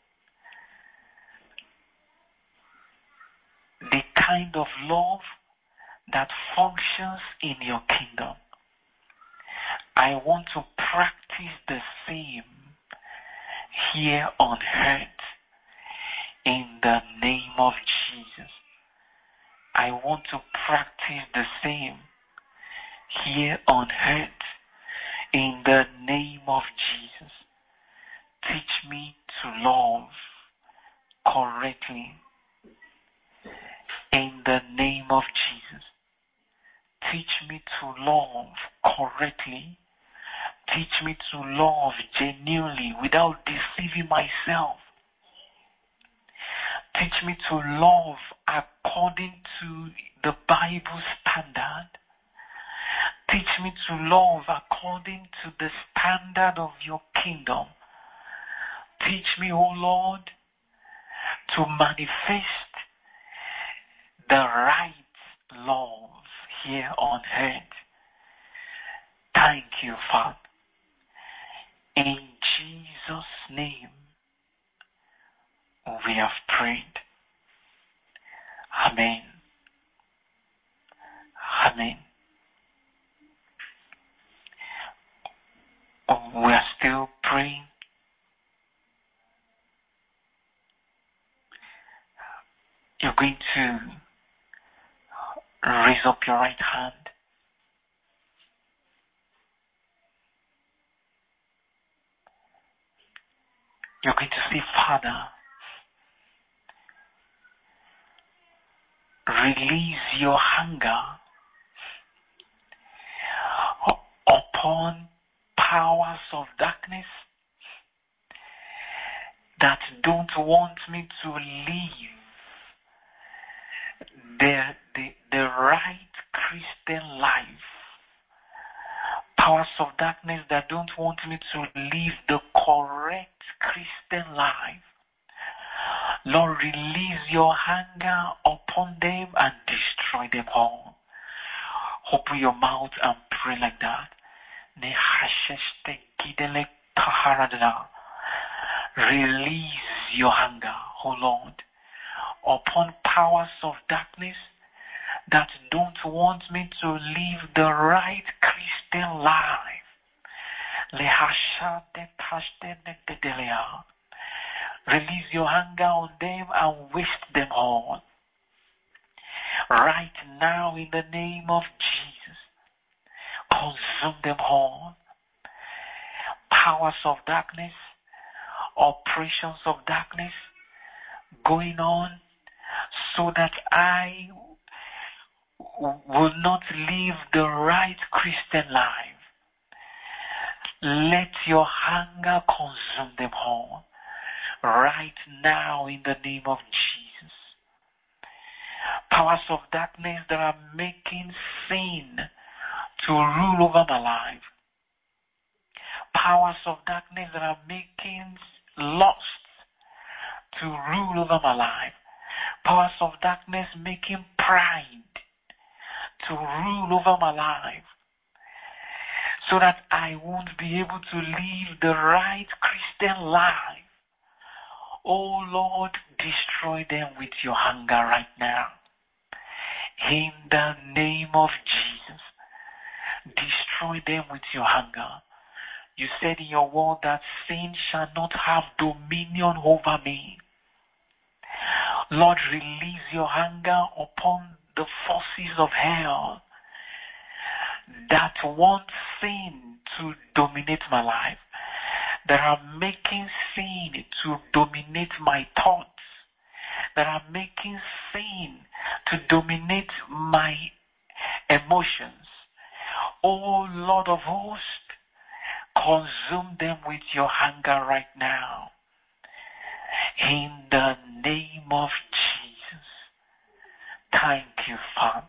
The kind of love that functions in your kingdom. I want to practice the same here on earth in the name of Jesus. I want to practice the same here on earth in the name of Jesus. Teach me to love correctly in the name of Jesus. Teach me to love correctly. Teach me to love genuinely without deceiving myself. Teach me to love according to the Bible standard. Teach me to love according to the standard of your kingdom. Teach me, O Lord, to manifest the right love here on earth. Thank you, Father. In Jesus' name, we have prayed. Amen. Amen. We are still praying. You're going to raise up your right hand. You're going to say, Father, release your hunger upon powers of darkness that don't want me to live the, the, the right Christian life. Powers of darkness that don't want me to live the correct Christian life. Lord, release your anger upon them and destroy them all. Open your mouth and pray like that. Release your anger, O Lord, upon powers of darkness that don't want me to live the right Christian life. Release your anger on them and waste them all. Right now, in the name of Jesus, consume them all. Powers of darkness, operations of darkness going on so that I will not live the right Christian life. Let your anger consume them all. Right now, in the name of Jesus. Powers of darkness that are making sin to rule over my life. Powers of darkness that are making lust to rule over my life. Powers of darkness making pride to rule over my life. So that I won't be able to live the right Christian life. Oh Lord, destroy them with your anger right now. In the name of Jesus, destroy them with your anger. You said in your word that sin shall not have dominion over me. Lord, release your anger upon the forces of hell that want sin to dominate my life, that are making sin to dominate my thoughts, that are making sin to dominate my emotions. Oh Lord of hosts, consume them with your anger right now. In the name of Jesus. Thank you, Father.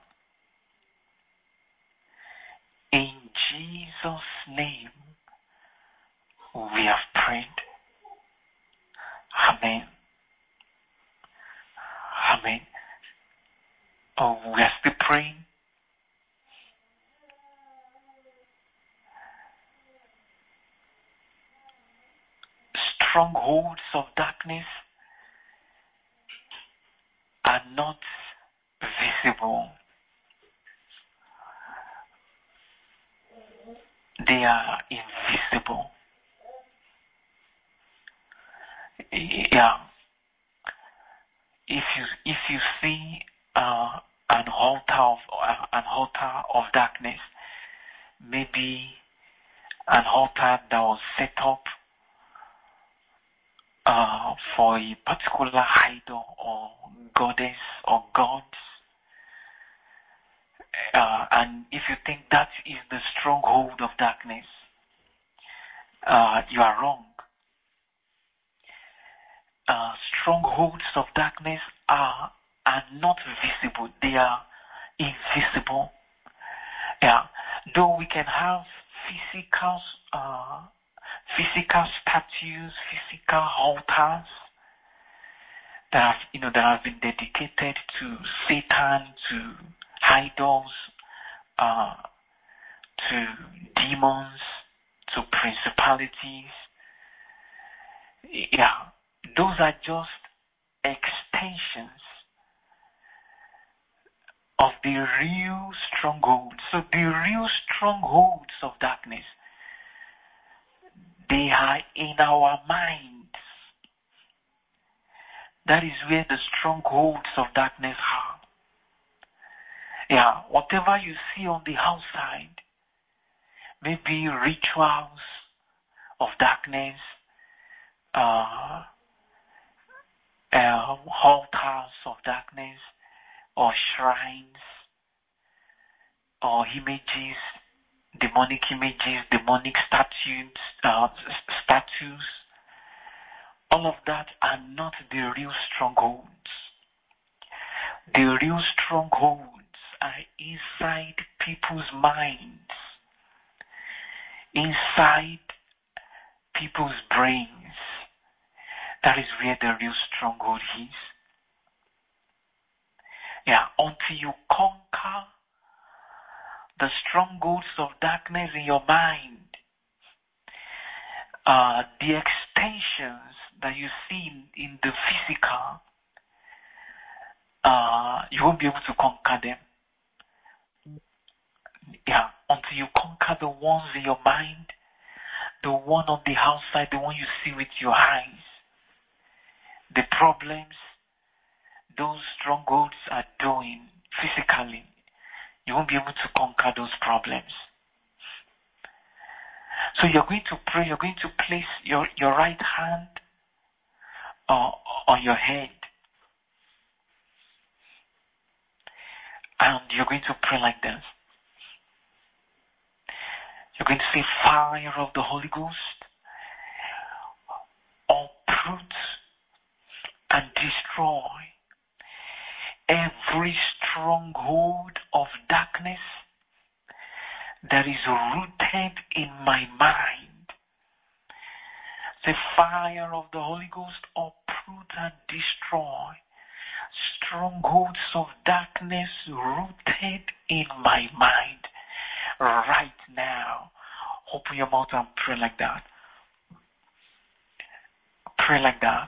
In Jesus' name, we have prayed. strongholds of darkness are not visible. They are invisible. Yeah. If you if you see uh, an altar of uh, an altar of darkness, maybe an altar that was set up uh, for a particular idol or goddess or gods, uh, and if you think that is the stronghold of darkness, uh, you are wrong. Uh, strongholds of darkness are are not visible; they are invisible. Yeah, though we can have physical, uh, physical statues, physical altars that have, you know, that have been dedicated to Satan, to idols, uh, to demons, to principalities. Yeah, those are just extensions of the real strongholds. So the real strongholds of darkness, they are in our minds. That is where the strongholds of darkness are. Yeah, whatever you see on the outside, maybe rituals of darkness, uh, uh, altars of darkness, or shrines, or images, demonic images, demonic statues, uh, statues. All of that are not the real strongholds. The real strongholds are inside people's minds, inside people's brains. That is where the real stronghold is. Yeah, until you conquer the strongholds of darkness in your mind, uh, the extensions that you see in, in the physical, uh, you won't be able to conquer them. Yeah, until you conquer the ones in your mind, the one on the outside, the one you see with your eyes, the problems those strongholds are doing physically, you won't be able to conquer those problems. So you're going to pray, you're going to place your, your right hand uh, on your head, and you're going to pray like this. You're going to say, fire of the Holy Ghost, uproot and destroy every stronghold of darkness that is rooted in my mind. The fire of the Holy Ghost uproot and destroy strongholds of darkness rooted in my mind. Right now, open your mouth and pray like that. Pray like that.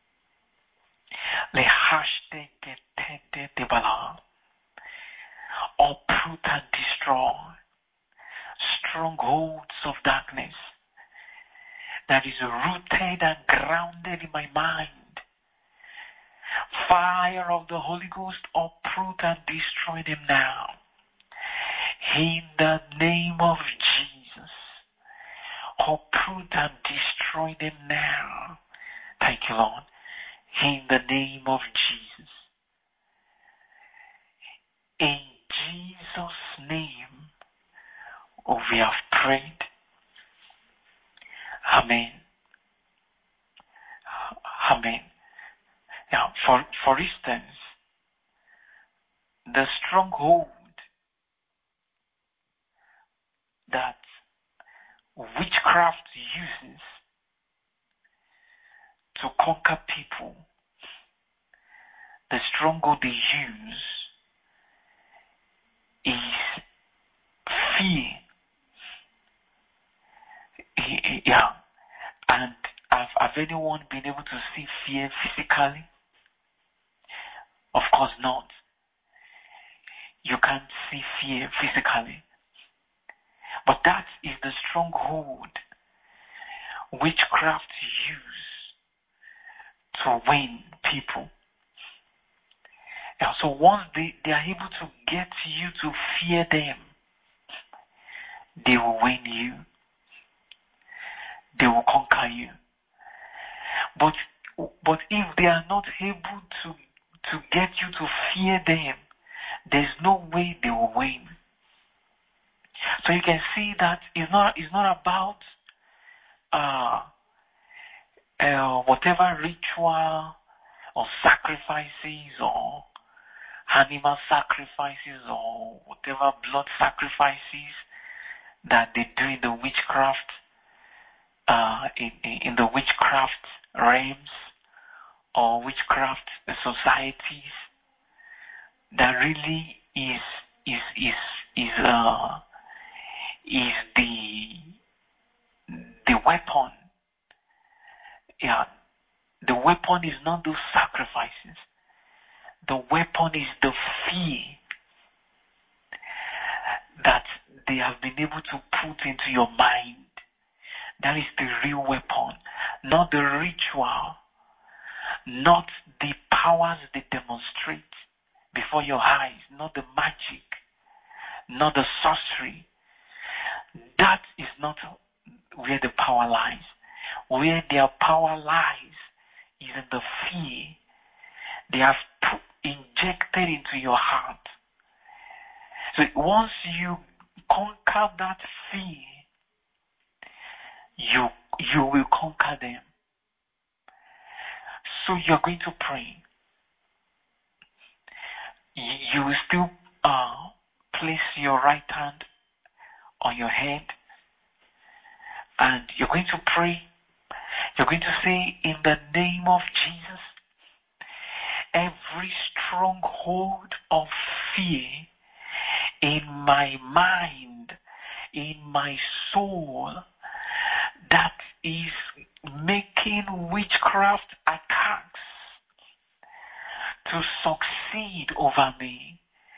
Uproot and destroy strongholds of darkness that is rooted and grounded in my mind. Fire of the Holy Ghost, uproot and destroy them now. In the name of Jesus, uproot and destroy them now. Thank you, Lord. In the name of Jesus. In Jesus' name, we have prayed. Amen. Amen. Now, for, for instance, the stronghold that witchcraft uses to conquer people, the stronghold they use is fear. Yeah. And have, have anyone been able to see fear physically? Of course not. You can't see fear physically. But that is the stronghold witchcraft use to win people. And so once they, they are able to get you to fear them, they will win you. They will conquer you. But but if they are not able to to get you to fear them, there's no way they will win. So you can see that it's not it's not about uh, uh whatever ritual or sacrifices or animal sacrifices or whatever blood sacrifices that they do in the witchcraft uh in, in, in the witchcraft realms or witchcraft societies that really is is is is uh is the the weapon. Yeah, the weapon is not those sacrifices. The weapon is the fear that they have been able to put into your mind. That is the real weapon, not the ritual, not the powers they demonstrate before your eyes, not the magic, not the sorcery. That is not where the power lies. Where their power lies is in the fear they have put, injected into your heart. So once you conquer that fear, you you will conquer them. So you're going to pray. You will still uh, place your right hand on your head, and you're going to pray. You're going to say, in the name of Jesus, every stronghold of fear in my mind, in my soul, that is making witchcraft attacks to succeed over me,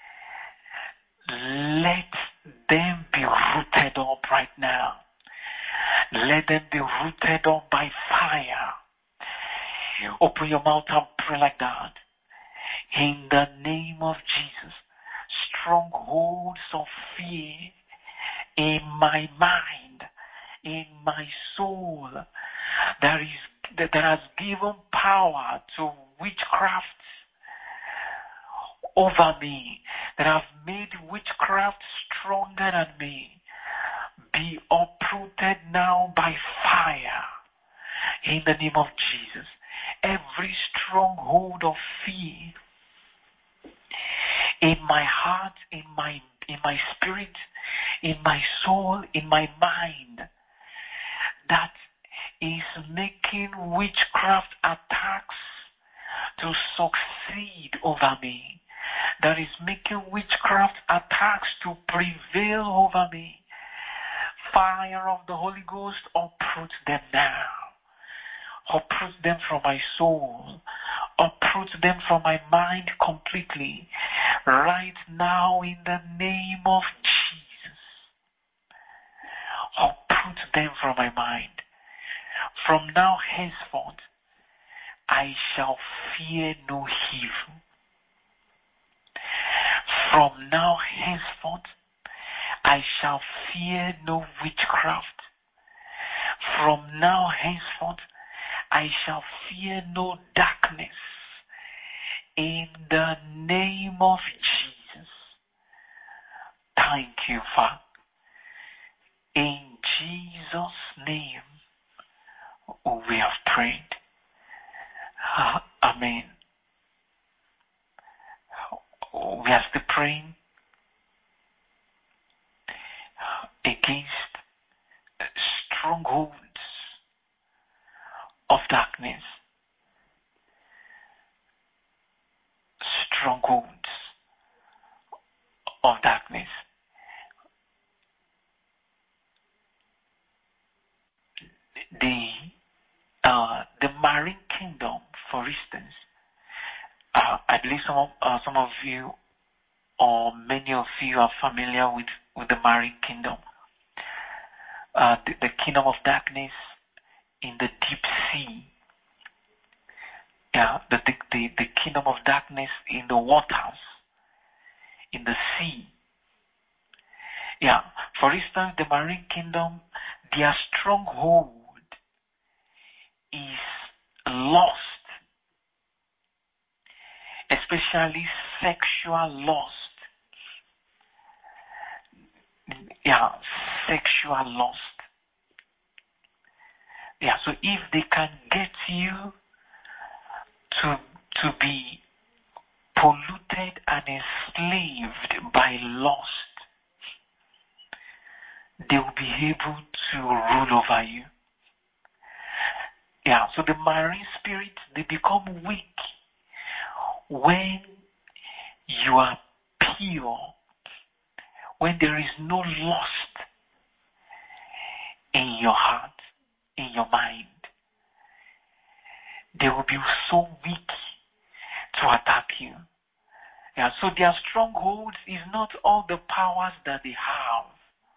let them be rooted up right now. Let them be rooted up by fire. Open your mouth and pray like that. In the name of Jesus, strongholds of fear in my mind, in my soul, that is that, that has given power to witchcraft over me, that have made witchcraft stronger than me, be uprooted now by fire. In the name of Jesus, every stronghold of fear in my heart, in my in my spirit, in my soul, in my mind, that is making witchcraft attacks to succeed over me, that is making witchcraft attacks to prevail over me. Fire of the Holy Ghost, uproot them now. Uproot them from my soul. Uproot them from my mind completely. Right now, in the name of Jesus. Uproot them from my mind. From now henceforth, I shall fear no evil. From now henceforth, I shall fear no witchcraft. From now henceforth, I shall fear no darkness. In the name of Jesus. Thank you, Father. In Jesus' name, we have prayed. Amen. We are still praying against strongholds of darkness. Strongholds of darkness. The uh, the marine kingdom, for instance, uh, I believe some of, uh, some of you or many of you are familiar with, with the marine kingdom. Uh, the, the kingdom of darkness in the deep sea. Yeah, the, the, the, the kingdom of darkness in the waters, in the sea. Yeah, for instance, the marine kingdom, their stronghold is lost, especially sexual lust. Yeah, sexual lust. Yeah, so if they can get you to to be polluted and enslaved by lust, they will be able to rule over you. Yeah, so the marine spirits, they become weak when you are pure, when there is no lust in your heart, in your mind. They will be so weak to attack you. Yeah, so their strongholds is not all the powers that they have.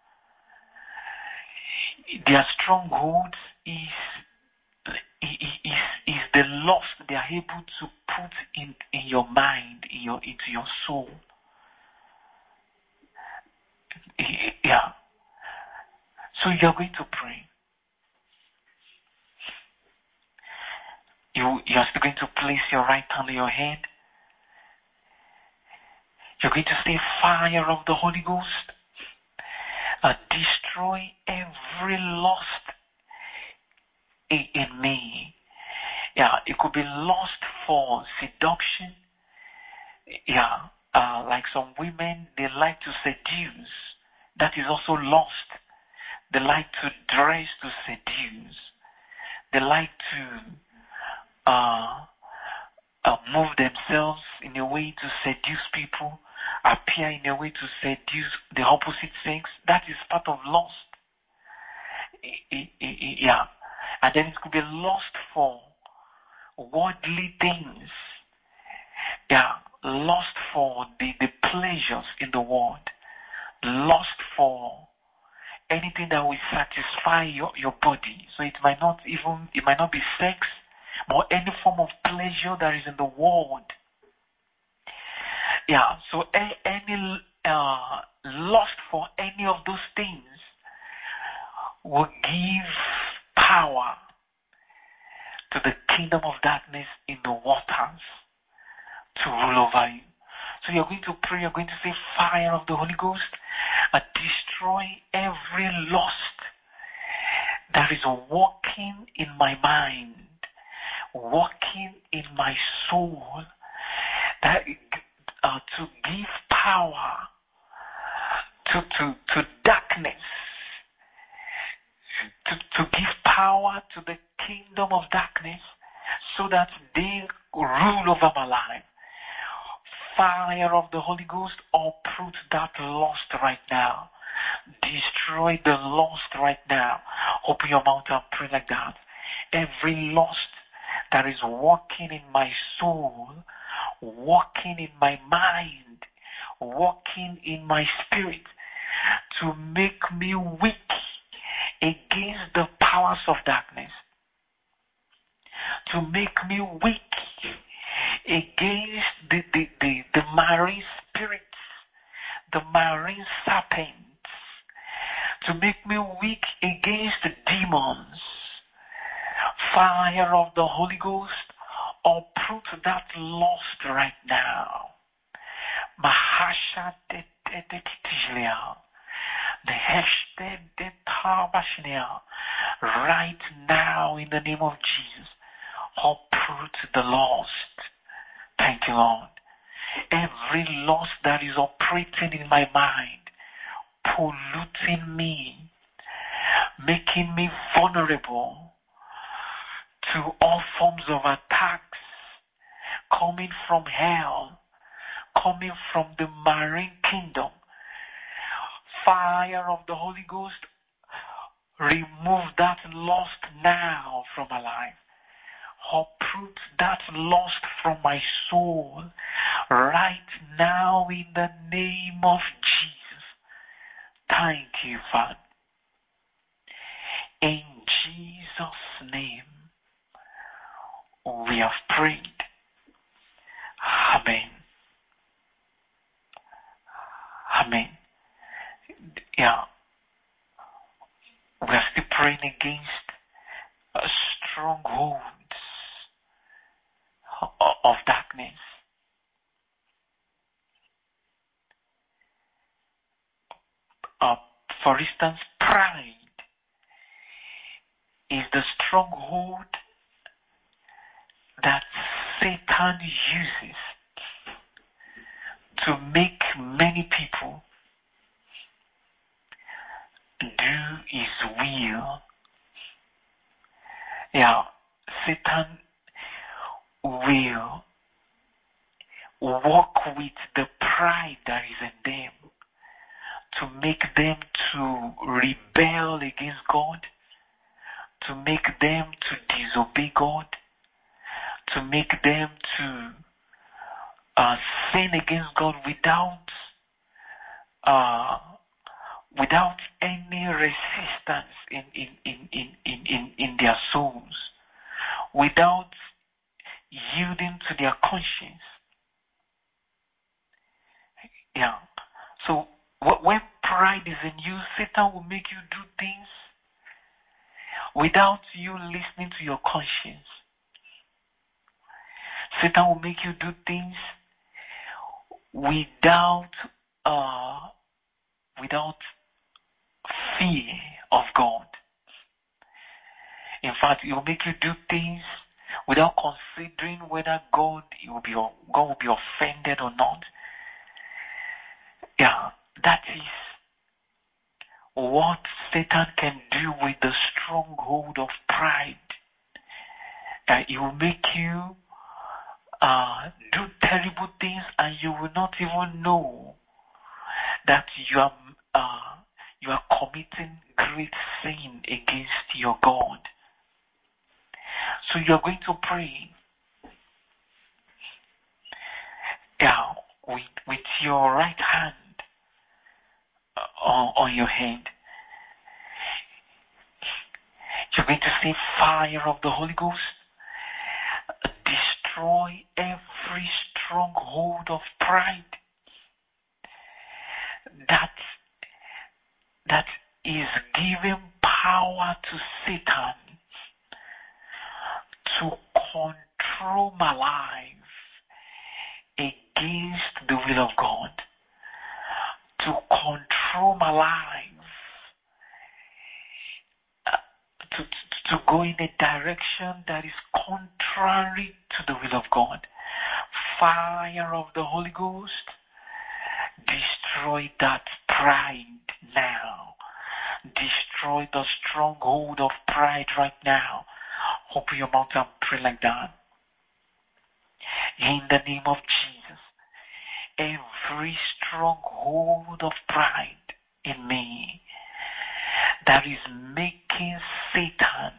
Their strongholds is is is the lust they are able to put in, in your mind, in your into your soul. Yeah. So you're going to pray. You you're still going to place your right hand on your head. You're going to say, fire of the Holy Ghost, uh, destroy every lust in, in me. Yeah, it could be lust for seduction. Yeah, uh, like some women, they like to seduce. That is also lust. They like to dress to seduce. They like to uh, uh, move themselves in a way to seduce people, appear in a way to seduce the opposite sex. That is part of lust. I, I, I, yeah. And then it could be lust for worldly things. Yeah. Lust for the, the pleasures in the world. Lust for anything that will satisfy your, your body. So it might not even, it might not be sex, but any form of pleasure that is in the world. Yeah, so a, any uh, lust for any of those things will give power to the kingdom of darkness in the waters to rule over you. So you're going to pray, you're going to say, fire of the Holy Ghost, uh, destroy every lust that is walking in my mind, walking in my soul, that uh, to give power to, to, to darkness, to, to give power to the kingdom of darkness so that they rule over my life. Fire of the Holy Ghost, uproot that lust right now. Destroy the lust right now. Open your mouth and pray like that. Every lust that is walking in my soul, walking in my mind, walking in my spirit to make me weak against the powers of darkness, to make me weak against the, the, the, the marine spirits, the marine serpents, to make me weak against the demons. Fire of the Holy Ghost, uproot that lust right now. Mahasha de de de kitijlia. The heshte de tabashnia. Right now in the name of Jesus, uproot the lust. Thank you, Lord. Every lust that is operating in my mind, polluting me, making me vulnerable to all forms of attacks coming from hell, coming from the marine kingdom. Fire of the Holy Ghost, Remove that lust now from my life. Uproot that lust from my soul right now in the name of Jesus. Thank you, Father. In Jesus' name, we have prayed. Amen. Amen. Yeah. We are still praying against uh, strongholds of darkness. Uh, for instance, pride is the stronghold that Satan uses to make many people do his will. Yeah, Satan will walk with the pride that is in them to make them to rebel against God, to make them to disobey God, to make them to uh, sin against God without uh, without any resistance in in, in, in, in, in in their souls, without yielding to their conscience. Yeah. So when pride is in you, Satan will make you do things without you listening to your conscience. Satan will make you do things without uh, without fear of God. In fact, it will make you do things without considering whether God will be God will be offended or not. Yeah, that is what Satan can do with the stronghold of pride. Uh, it will make you uh, do terrible things, and you will not even know that you are uh, you are committing great sin against your God. So you are going to pray, yeah, with with your right hand uh, on, on your head. You're going to say, fire of the Holy Ghost, destroy every stronghold of pride that that is giving power to Satan to control my life against the will of God, to control my life uh, to, to, to go in a direction that is contrary to the will of God. Fire of the Holy Ghost, destroy that pride now. Destroy the stronghold of pride right now. Open your mouth and pray like that. In the name of Jesus, every stronghold of pride in me that is making Satan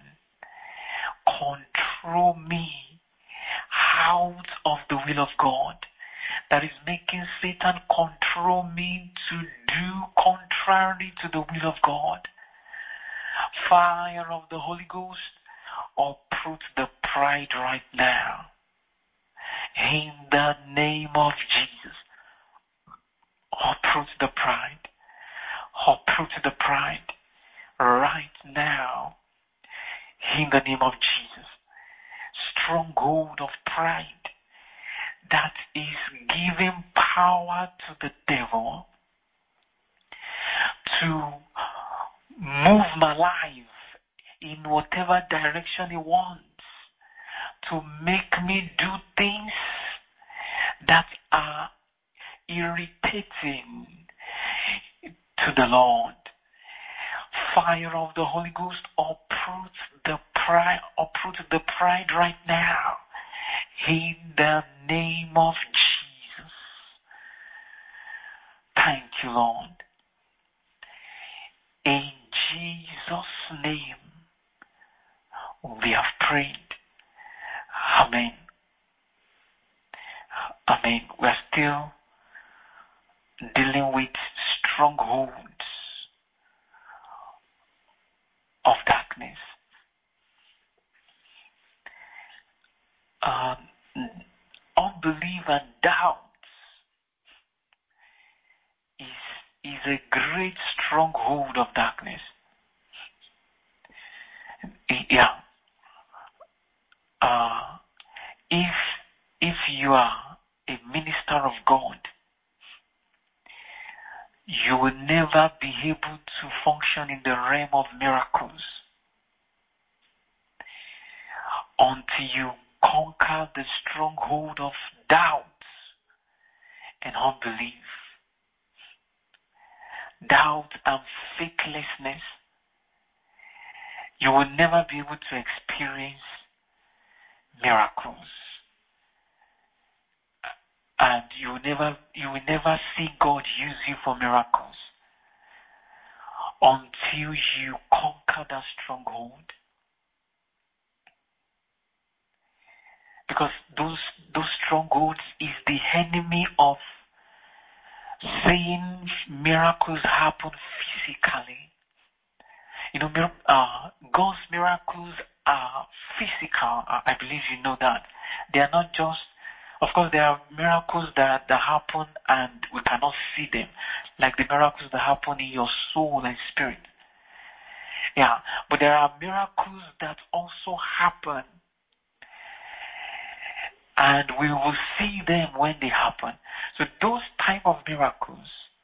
control me out of the will of God, that is making Satan control me to do contrary to the will of God. Fire of the Holy Ghost, uproot the pride right now. In the name of Jesus, uproot the pride. Uproot the pride right now. In the name of Jesus. Stronghold of pride that is giving power to the devil to move my life in whatever direction he wants, to make me do things that are irritating to the Lord. Fire of the Holy Ghost, uproot the pride, uproot the pride right now. In the name of Jesus. Thank you, Lord. In Jesus' name we have prayed. Amen. Amen. We are still dealing with strongholds of darkness. Uh, unbelief and doubt is, is a great stronghold of darkness. Yeah. Uh, if if you are a minister of God, you will never be able to function in the realm of miracles until you conquer the stronghold of doubt and unbelief. Doubt and faithlessness. You will never be able to experience miracles. And you will never you will never see God use you for miracles until you conquer that stronghold. Because those those strongholds is the enemy of seeing miracles happen physically. You know, uh, God's miracles are physical. I believe you know that. They are not just, of course, there are miracles that, that happen and we cannot see them, like the miracles that happen in your soul and spirit. Yeah, but there are miracles that also happen, and we will see them when they happen. So those type of miracles,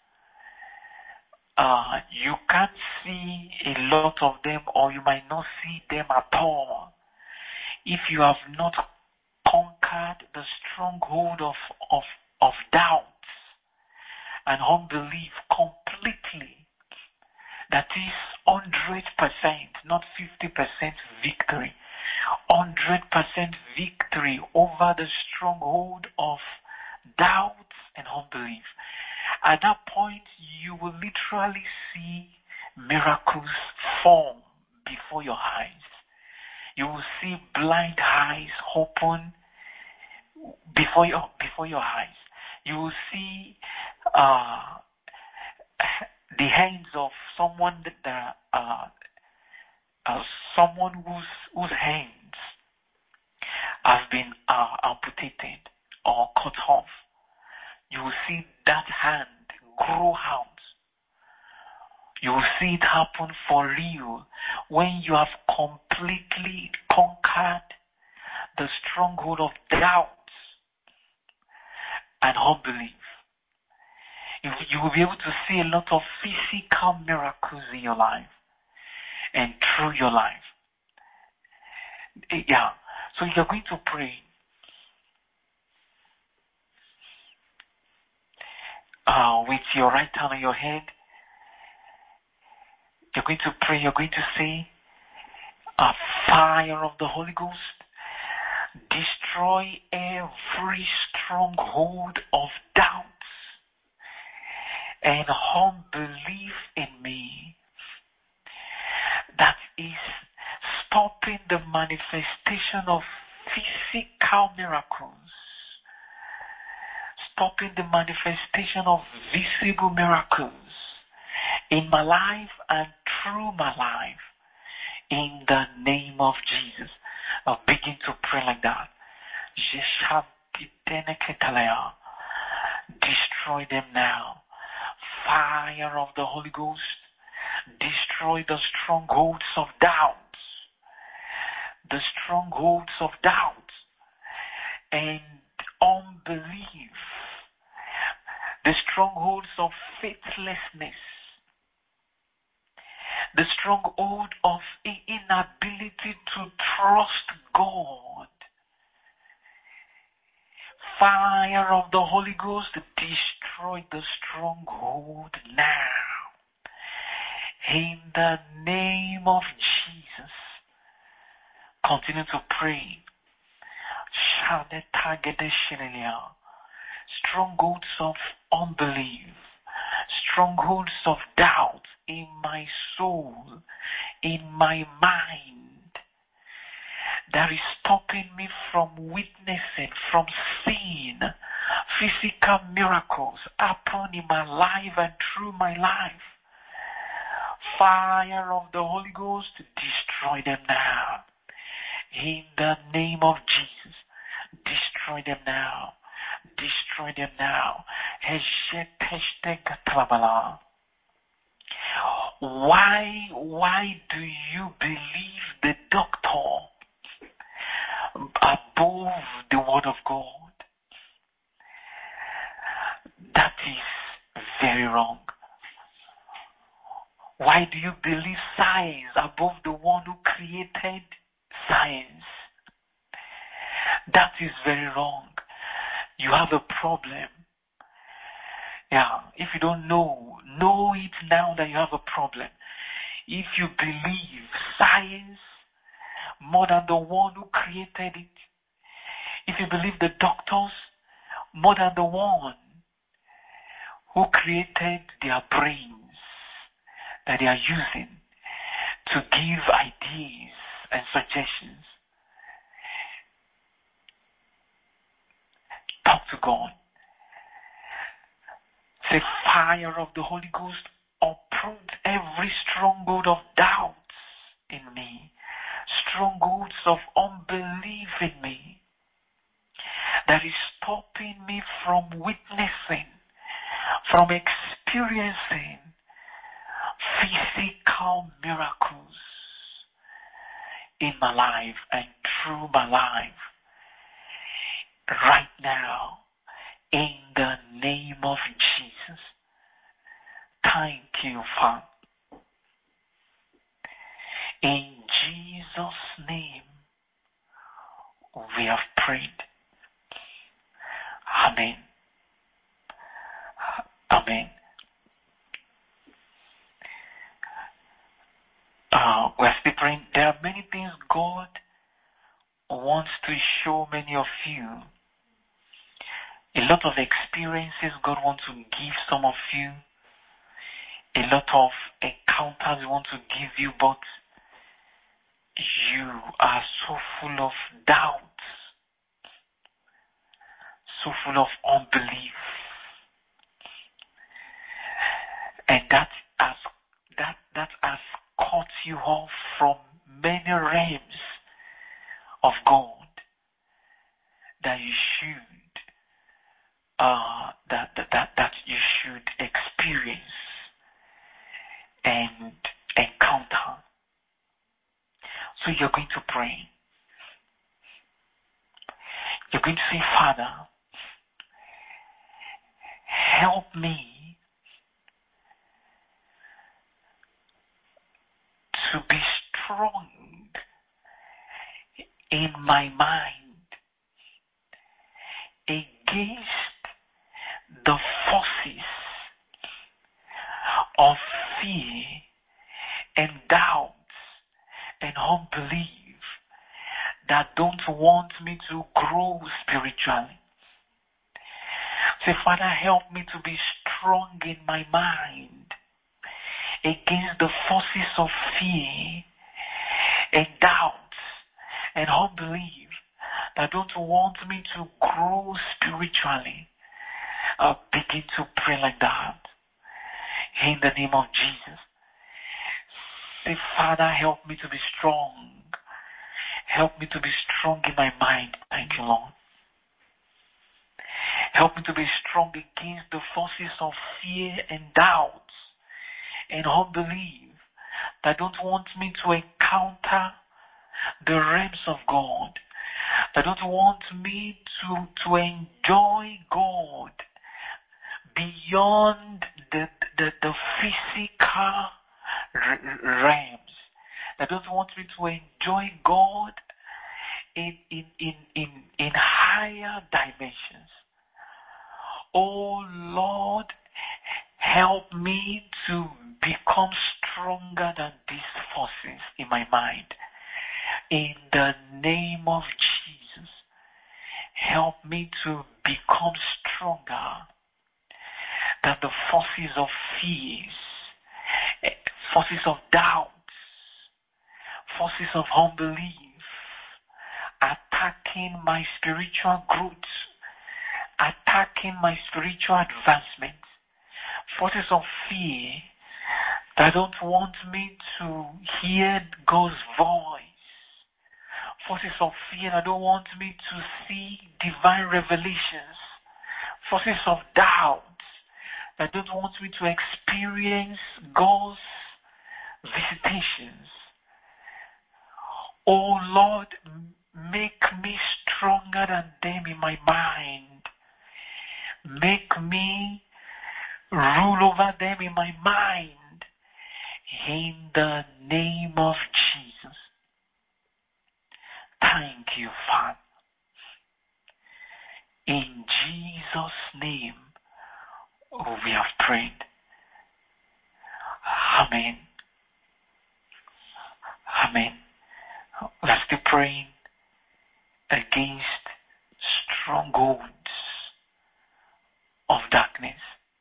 uh, you can't see a lot of them, or you might not see them at all if you have not conquered the stronghold of, of, of doubt and unbelief completely. That is one hundred percent, not fifty percent victory. one hundred percent victory over the stronghold of doubt and unbelief. At that point, you will literally see miracles form before your eyes. You will see blind eyes open before your before your eyes. You will see uh, the hands of someone that uh, uh, someone whose whose hands have been uh, amputated or cut off. You will see that hand grow out. You will see it happen for real when you have completely conquered the stronghold of doubt and unbelief. You will be able to see a lot of physical miracles in your life and through your life. Yeah. So you're going to pray. Uh, with your right hand on your head, you're going to pray, you're going to say, a fire of the Holy Ghost, destroy every stronghold of doubt and unbelief in me that is stopping the manifestation of physical miracles, stopping the manifestation of visible miracles in my life and through my life, in the name of Jesus. I'll begin to pray like that. Destroy them now. Fire of the Holy Ghost, destroy the strongholds of doubt, the strongholds of doubt and unbelief, the strongholds of faithlessness, the stronghold of inability to trust God. Fire of the Holy Ghost, destroy the stronghold now. In the name of Jesus. Continue to pray. Strongholds of unbelief, strongholds of doubt in my soul, in my mind that is stopping me from witnessing, from seeing physical miracles happen in my life and through my life. Fire of the Holy Ghost, destroy them now. In the name of Jesus, destroy them now. Destroy them now. Why, why do you believe the doctor above the word of God? That is very wrong. Why do you believe science above the one who created science? That is very wrong. You have a problem. Yeah, if you don't know, know it now that you have a problem. If you believe science more than the one who created it, if you believe the doctors more than the one who created their brains that they are using to give ideas and suggestions, talk to God. Say, fire of the Holy Ghost, uproot every stronghold of doubts in me, strongholds of unbelief in me that is stopping me from witnessing, from experiencing physical miracles in my life and through my life. Right now, in the name of Jesus. Thank you, Father. In Jesus' name, we have prayed. Amen. Amen. Uh, we're still praying. There are many things God wants to show many of you. A lot of experiences God wants to give some of you. A lot of encounters He wants to give you, but you are so full of doubts, so full of unbelief. And that has, that, that has cut you off from many realms of God that you should Uh, that, that that that you should experience and encounter. So you're going to pray. You're going to say, Father, help me to be strong in my mind against the forces of fear and doubts and unbelief that don't want me to grow spiritually. Say, Father, help me to be strong in my mind against the forces of fear and doubts and unbelief that don't want me to grow spiritually. Uh, begin to pray like that. In the name of Jesus. Say, Father, help me to be strong. Help me to be strong in my mind. Thank you, Lord. Help me to be strong against the forces of fear and doubts and unbelief that don't want me to encounter the realms of God, that don't want me to, to enjoy God beyond the, the, the physical realms, that don't want me to enjoy God in, in, in, in, in higher dimensions. Oh Lord, help me to become stronger than these forces in my mind. In the name of Jesus, help me to become stronger than the forces of fears, forces of doubts, forces of unbelief attacking my spiritual growth, attacking my spiritual advancement, forces of fear that don't want me to hear God's voice, forces of fear that don't want me to see divine revelations, forces of doubt that don't want me to experience God's visitations. Oh Lord, make me stronger than them in my mind. Make me rule over them in my mind. In the name of Jesus. Thank you, Father. In Jesus' name, we have prayed. Amen. Amen. We are still praying against strongholds of darkness.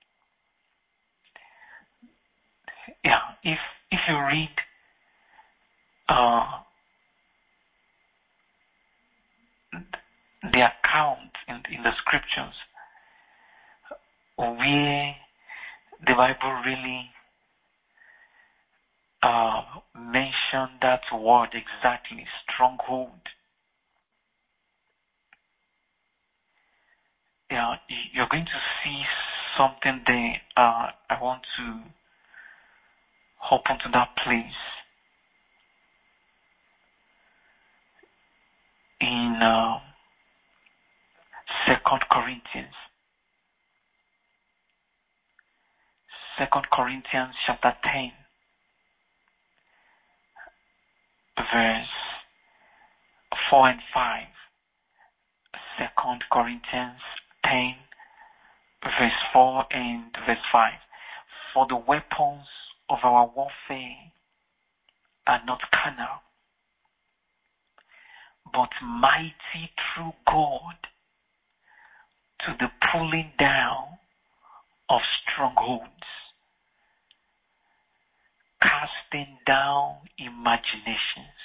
Yeah, if if you read uh, the account in, in the scriptures where the Bible really uh, mentioned that word exactly, stronghold. Yeah, you're going to see something there. Uh, I want to hop onto that place in uh, Second Corinthians. Second Corinthians chapter ten, verse four and five. Second Corinthians ten, verse four and verse five. For the weapons of our warfare are not carnal, but mighty through God to the pulling down of strongholds, casting down imaginations,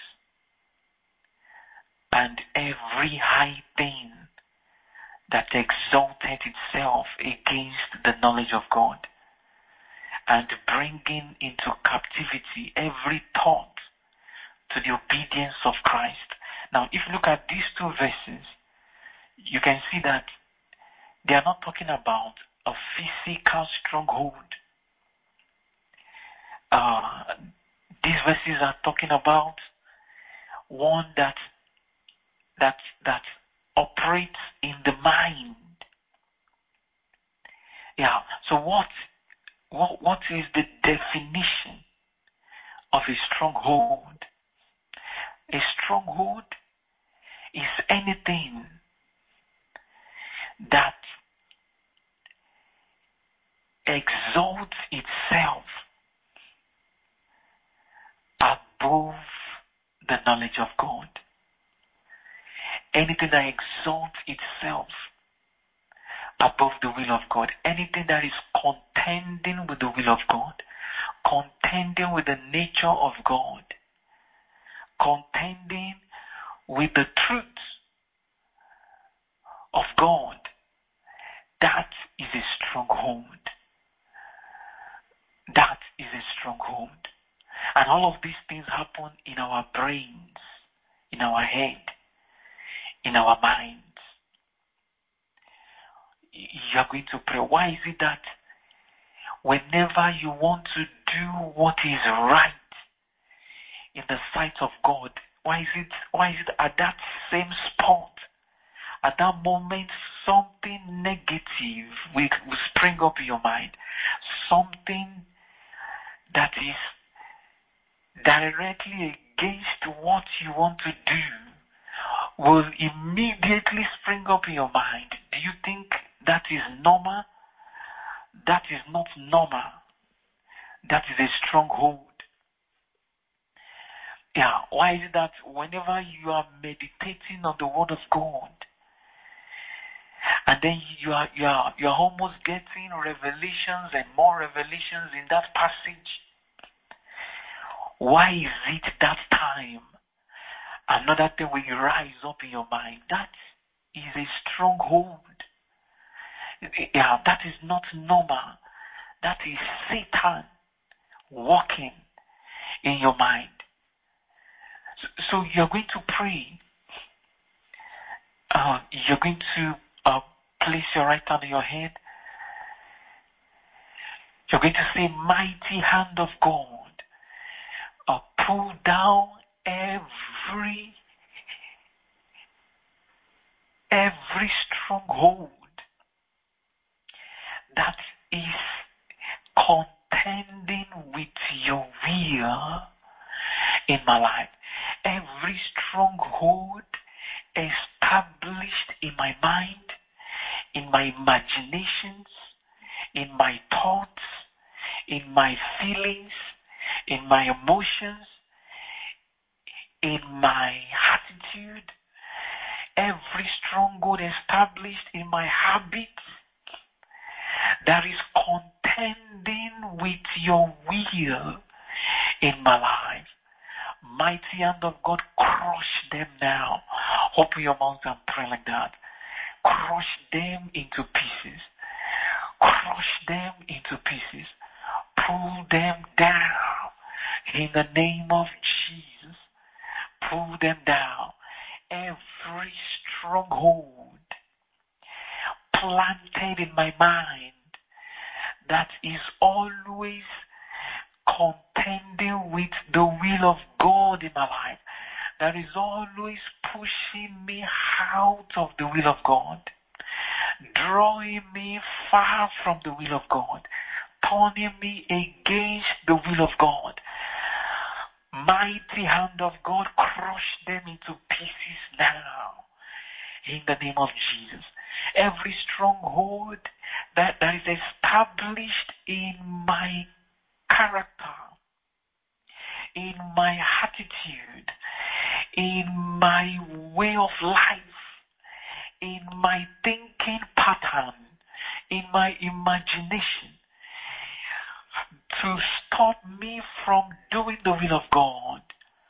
and every high thing that exalted itself against the knowledge of God, and bringing into captivity every thought to the obedience of Christ. Now, if you look at these two verses, you can see that they are not talking about a physical stronghold. Uh, these verses are talking about one that that that operates in the mind. Yeah. So what what what is the definition of a stronghold? A stronghold is anything that exalts itself above the knowledge of God. Anything that exalts itself above the will of God. Anything that is contending with the will of God. Contending with the nature of God. Contending with the truth of God. That is a stronghold. That is a stronghold. And all of these things happen in our brains, in our head, in our minds. You are going to pray. Why is it that whenever you want to do what is right in the sight of God, why is it why is it at that same spot, at that moment, something negative will, will spring up in your mind? Something that is directly against what you want to do will immediately spring up in your mind. Do you think that is normal? That is not normal. That is a stronghold. Yeah, why is it that whenever you are meditating on the Word of God, and then you are you are you are almost getting revelations and more revelations in that passage, Why is it that time? Another thing will rise up in your mind. That is a stronghold. Yeah, that is not normal. That is Satan working in your mind. So, so you're going to pray. Uh, you're going to uh, place your right hand on your head. You're going to say, mighty hand of God, uh, pull down every every stronghold that is contending with your will in my life. Every stronghold established in my mind, in my imaginations, in my thoughts, in my feelings, in my emotions, in my attitude, every stronghold established in my habits that is contending with your will in my life. Mighty hand of God, crush them now. Open your mouth and pray like that. Crush them into pieces. Crush them into pieces. Pull them down in the name of Jesus. Pull them down. Every stronghold planted in my mind that is always contending with the will of God in my life, that is always pushing me out of the will of God, drawing me far from the will of God, turning me against the will of God. Mighty hand of God, crush them into pieces now in the name of Jesus. Every stronghold that, that is established in my character, in my attitude, in my way of life, in my thinking pattern, in my imagination, to stop me from doing the will of God,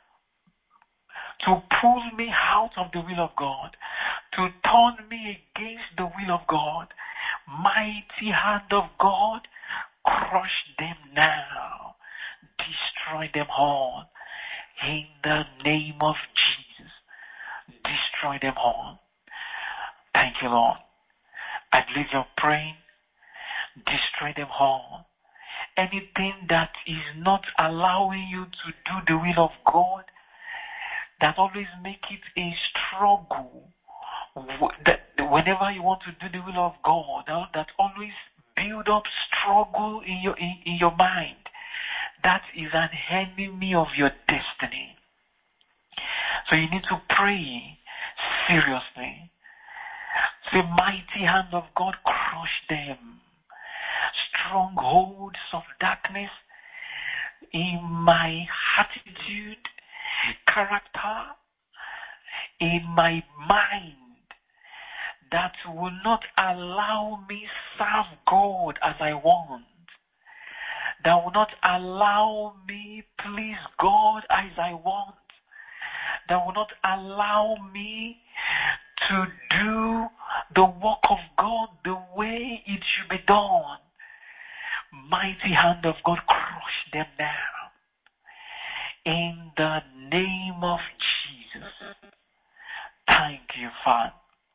to pull me out of the will of God, to turn me against the will of God. Mighty hand of God, crush them now. Destroy them all. In the name of Jesus, destroy them all. Thank you, Lord. I believe you're praying. Destroy them all. Anything that is not allowing you to do the will of God, that always make it a struggle, that whenever you want to do the will of God, that always build up struggle in your in, in your mind, that is an enemy of your destiny. So you need to pray seriously. Say, mighty hand of God, crush them. Strongholds of darkness in my attitude, character, in my mind, that will not allow me serve God as I want, that will not allow me please God as I want, that will not allow me to do the work of God the way it should be done. Mighty hand of God, crush them now. In the name of Jesus. Thank you, Father.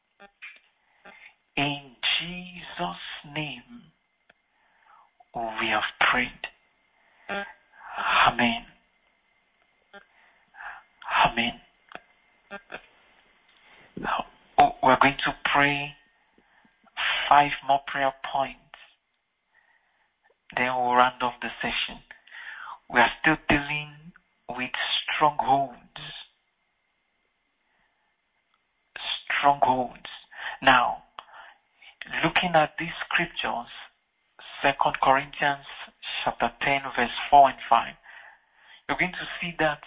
In Jesus' name, we have prayed. Amen. Amen. Now, we're going to pray five more prayer points. Then we'll round off the session. We are still dealing with strongholds. Strongholds. Now, looking at these scriptures, Second Corinthians chapter ten, verse four and five, you're going to see that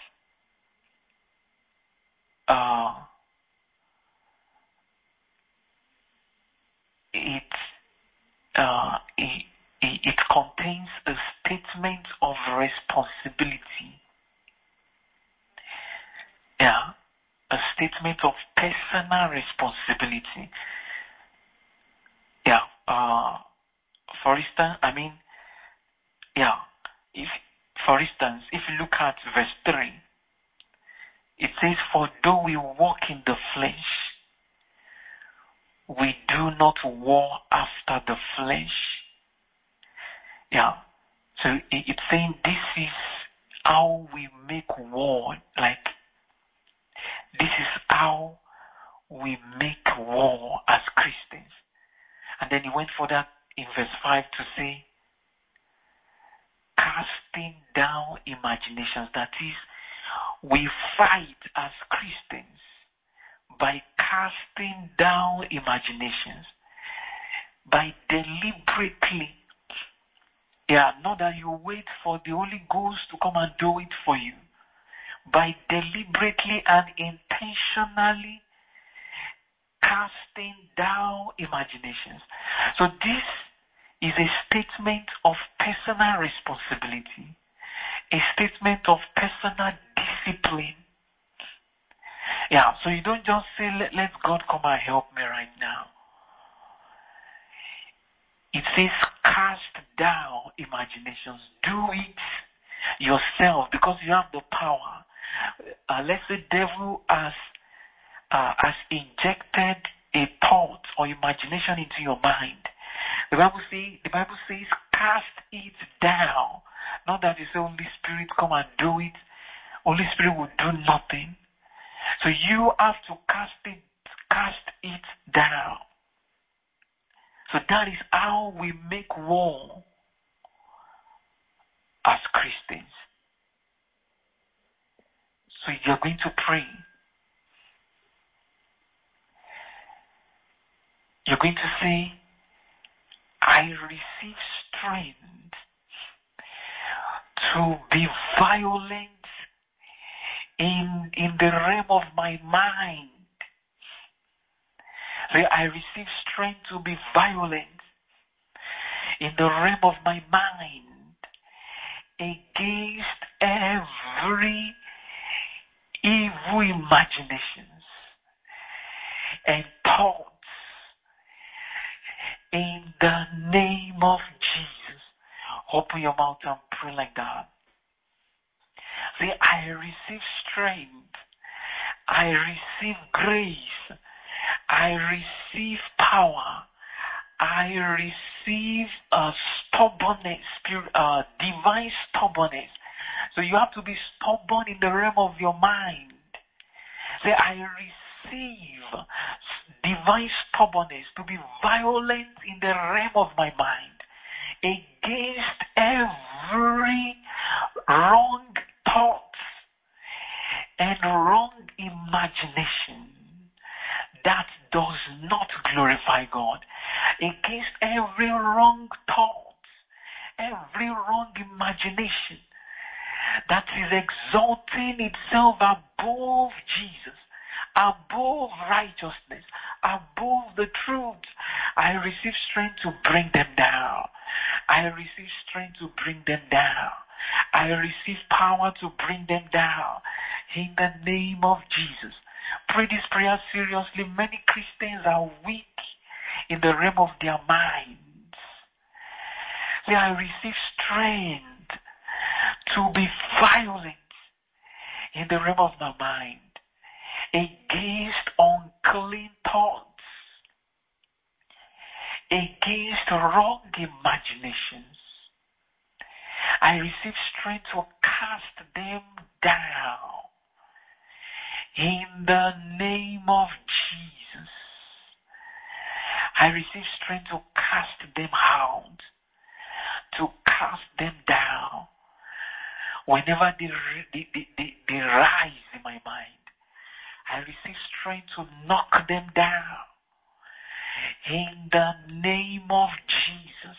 uh, it, uh, it, it contains a statement of responsibility. yeah, a statement of personal responsibility. Yeah, uh, for instance, I mean, yeah, if, for instance, if you look at verse three, it says, for though we walk in the flesh, we do not war after the flesh. Yeah, so it's saying this is how we make war, like, this is how we make war as Christians. And then he went further in verse five to say, casting down imaginations. That is, we fight as Christians by casting down imaginations, by deliberately, yeah, not that you wait for the Holy Ghost to come and do it for you, by deliberately and intentionally casting down imaginations. So this is a statement of personal responsibility, a statement of personal discipline. Yeah, so you don't just say, Let, let God come and help me right now. It says cast down imaginations. Do it yourself because you have the power. Uh, let's say devil has, uh, has injected a thought or imagination into your mind. The Bible say, the Bible says cast it down. Not that you say Holy Spirit come and do it. Holy Spirit will do nothing. So you have to cast it, cast it down. So that is how we make war as Christians. So you're going to pray. You're going to say, I receive strength to be violent in, in the realm of my mind. So I receive strength to be violent in the realm of my mind against every evil imaginations and thoughts in the name of Jesus. Open your mouth and pray like that. Say, I receive strength. I receive grace. I receive power. I receive a stubbornness, spirit, uh, divine stubbornness. So you have to be stubborn in the realm of your mind. Say, I receive divine stubbornness to be violent in the realm of my mind against every wrong thought and wrong imagination that does not glorify God, against every wrong thought, every wrong imagination that is exalting itself above Jesus, above righteousness, above the truth. I receive strength to bring them down. I receive strength to bring them down. I receive power to bring them down. In the name of Jesus. Pray this prayer seriously. Many Christians are weak in the realm of their minds. Say, I receive strength to be violent in the realm of my mind against unclean thoughts, against wrong imaginations. I receive strength to cast them down in the name of Jesus. I receive strength to cast them out, to cast them down. Whenever they, they, they, they, they rise in my mind, I receive strength to knock them down in the name of Jesus.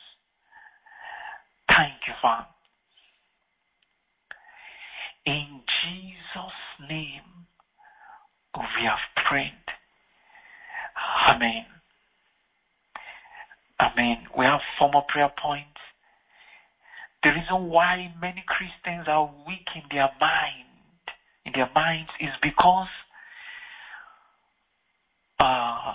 Thank you, Father. In Jesus' name, we have prayed. Amen. Amen. We have four more prayer points. The reason why many Christians are weak in their mind, in their minds is because uh,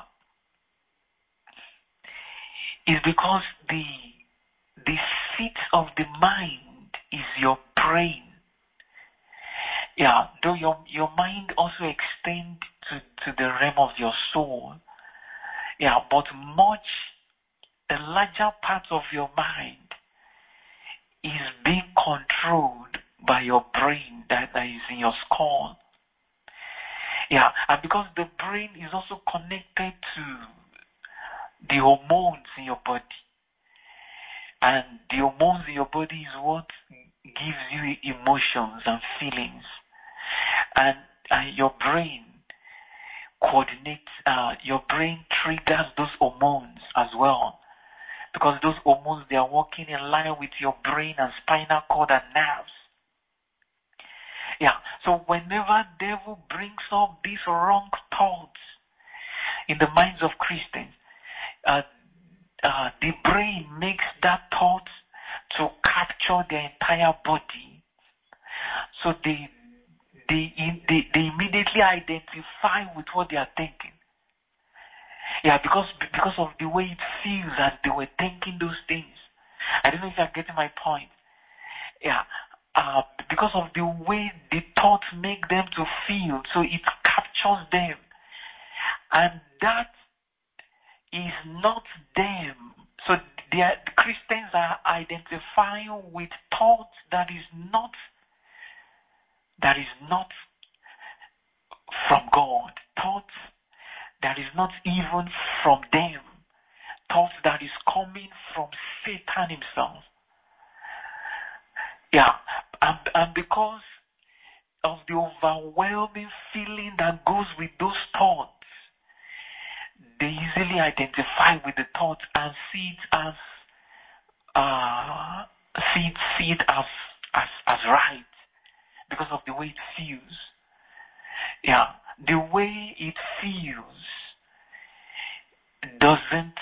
is because the the seat of the mind is your brain. Yeah, though your your mind also extends to, to the realm of your soul. Yeah, but much the larger part of your mind is being controlled by your brain that, that is in your skull. Yeah, and because the brain is also connected to the hormones in your body. And the hormones in your body is what gives you emotions and feelings. And, and your brain coordinates, uh, your brain triggers those hormones as well. Because those hormones, they are working in line with your brain and spinal cord and nerves. Yeah, so whenever devil brings up these wrong thoughts in the minds of Christians, uh, uh, the brain makes that thought to capture their entire body. So they, they, they, they immediately identify with what they are thinking. Yeah, because because of the way it feels as they were thinking those things. I don't know if you're getting my point. Yeah, uh, because of the way the thoughts make them to feel, so it captures them. And that is not them. So they are, the Christians are identifying with thoughts that is not that is not from God. Thoughts that is not even from them. Thoughts that is coming from Satan himself. Yeah, and, and because of the overwhelming feeling that goes with those thoughts, they easily identify with the thoughts and see it as uh, see it, see it as, as as right because of the way it feels. Yeah, the way it feels doesn't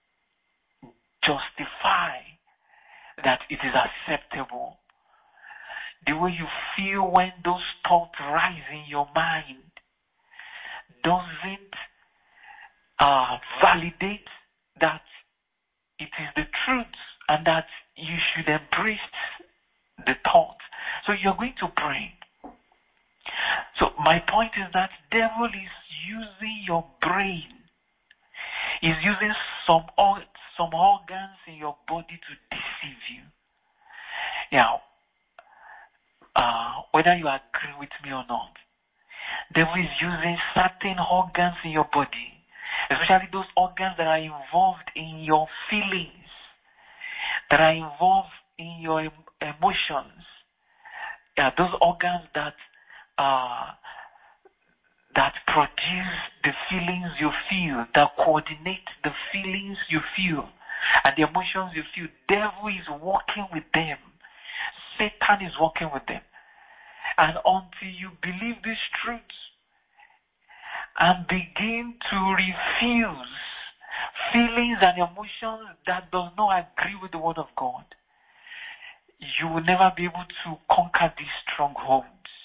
justify that it is acceptable. The way you feel when those thoughts rise in your mind doesn't uh, validate that it is the truth and that you should embrace the thought. So you're going to pray. So my point is that devil is using your brain. He's using some or, some organs in your body to deceive you. Now, uh, whether you agree with me or not, devil is using certain organs in your body, especially those organs that are involved in your feelings, that are involved in your em- emotions. Yeah, those organs that uh, that produce the feelings you feel, that coordinate the feelings you feel and the emotions you feel. Devil is working with them. Satan is working with them. And until you believe these truths and begin to refuse feelings and emotions that does not agree with the word of God, you will never be able to conquer these strongholds.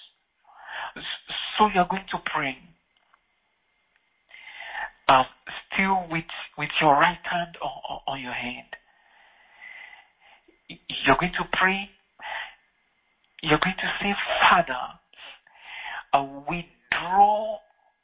So you're going to pray. Uh, still with, with your right hand on, on your hand. You're going to pray. You're going to say, Father, uh, withdraw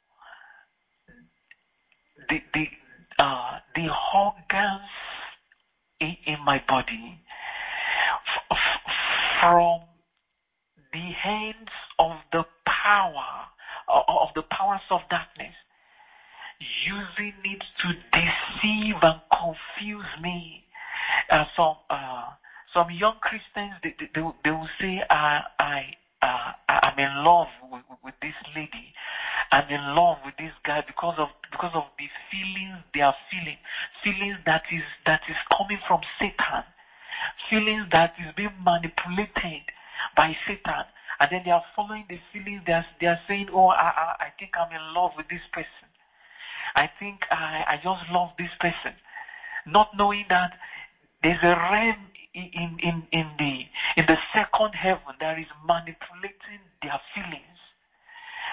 the the uh, the organs in, in my body f- f- from the hands of the power of, of the powers of darkness, using it to deceive and confuse me. Uh, some uh, some young Christians, they, they, they, will- they will say, uh, I uh, I'm in love with, with this lady. I'm in love with this guy because of because of the feelings they are feeling, feelings that is that is coming from Satan, feelings that is being manipulated by Satan, and then they are following the feelings. They are they are saying, oh, I I, I think I'm in love with this person. I think I I just love this person, not knowing that there's a realm in in in the in the second heaven that is manipulating their feelings.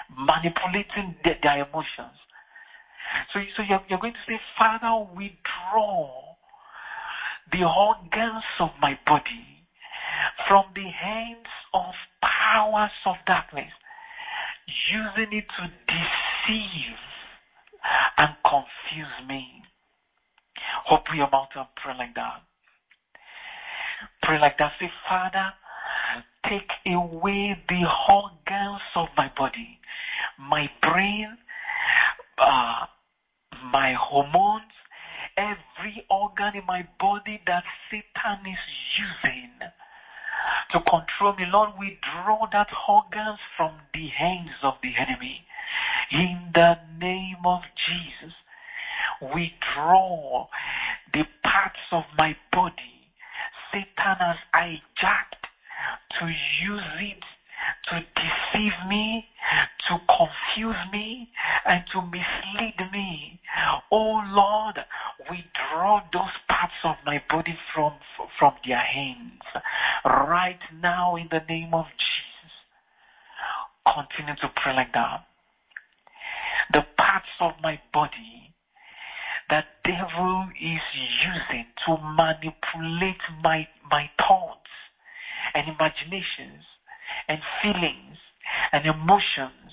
manipulating their, their emotions. So, so you're, you're going to say, Father, withdraw the organs of my body from the hands of powers of darkness, using it to deceive and confuse me. Open your mouth and pray like that. Pray like that. Say, Father, take away the organs of my body, my brain, uh, my hormones, every organ in my body that Satan is using to control me. Lord, withdraw that organs from the hands of the enemy. In the name of Jesus, withdraw the parts of my body Satan has hijacked to use it to deceive me, to confuse me, and to mislead me. Oh Lord, withdraw those parts of my body from, from their hands right now in the name of Jesus. Continue to pray like that. The parts of my body that devil is using to manipulate my, my thoughts and imaginations and feelings and emotions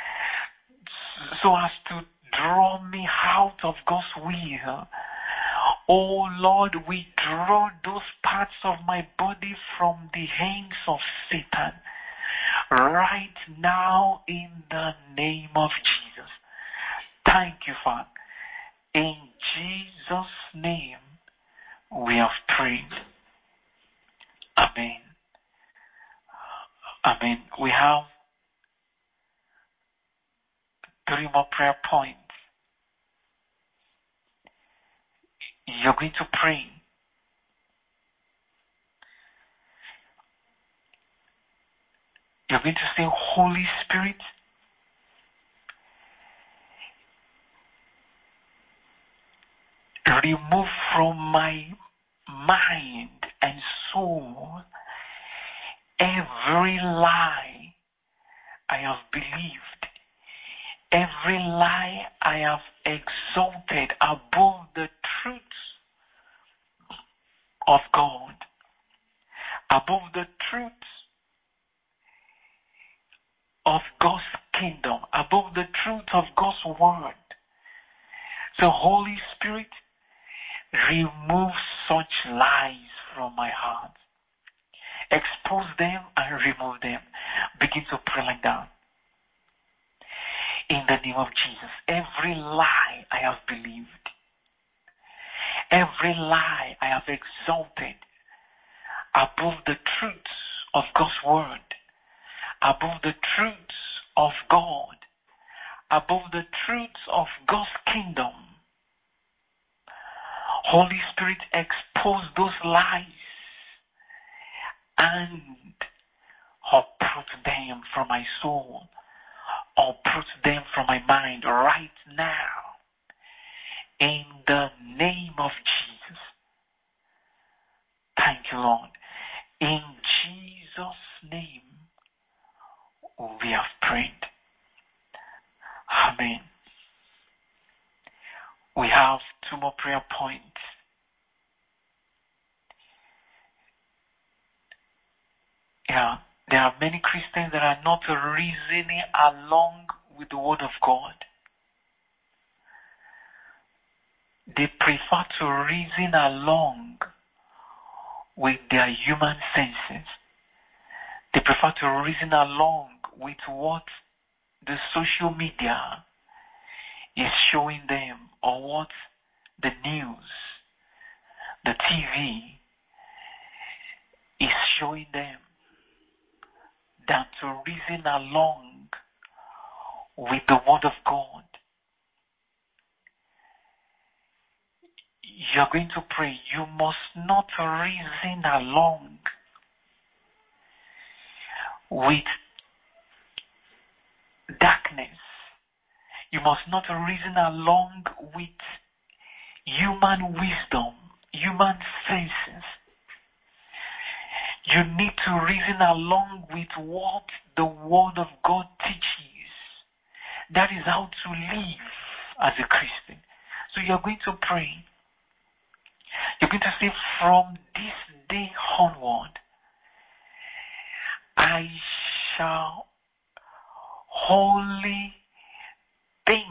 so as to draw me out of God's will. Oh Lord, withdraw those parts of my body from the hands of Satan right now in the name of Jesus. Thank you, Father. In Jesus' name we have prayed. Amen. Amen. We have three more prayer points. You're going to pray. You're going to say, Holy Spirit, remove from my mind and soul every lie I have believed, every lie I have exalted above the truth of God, above the truth of God's kingdom, above the truth of God's word. So Holy Spirit, remove such lies from my heart. Expose them and remove them. Begin to pray like that. In the name of Jesus, every lie I have believed, every lie I have exalted above the truths of God's word, above the truths of God, above the truths of God's kingdom. Holy Spirit, expose those lies and uproot them from my soul, uproot them from my mind right now. In the name of Jesus. Thank you, Lord. In Jesus' name we have prayed. Amen. We have two more prayer points. Yeah, there are many Christians that are not reasoning along with the Word of God. They prefer to reason along with their human senses. They prefer to reason along with what the social media is showing them, or what the news, the T V is showing them, than to reason along with the Word of God. You're going to pray. You must not reason along with darkness. You must not reason along with human wisdom, human senses. You need to reason along with what the Word of God teaches That is how to live as a Christian. So you're going to pray. You're going to say, from this day onward, I shall wholly think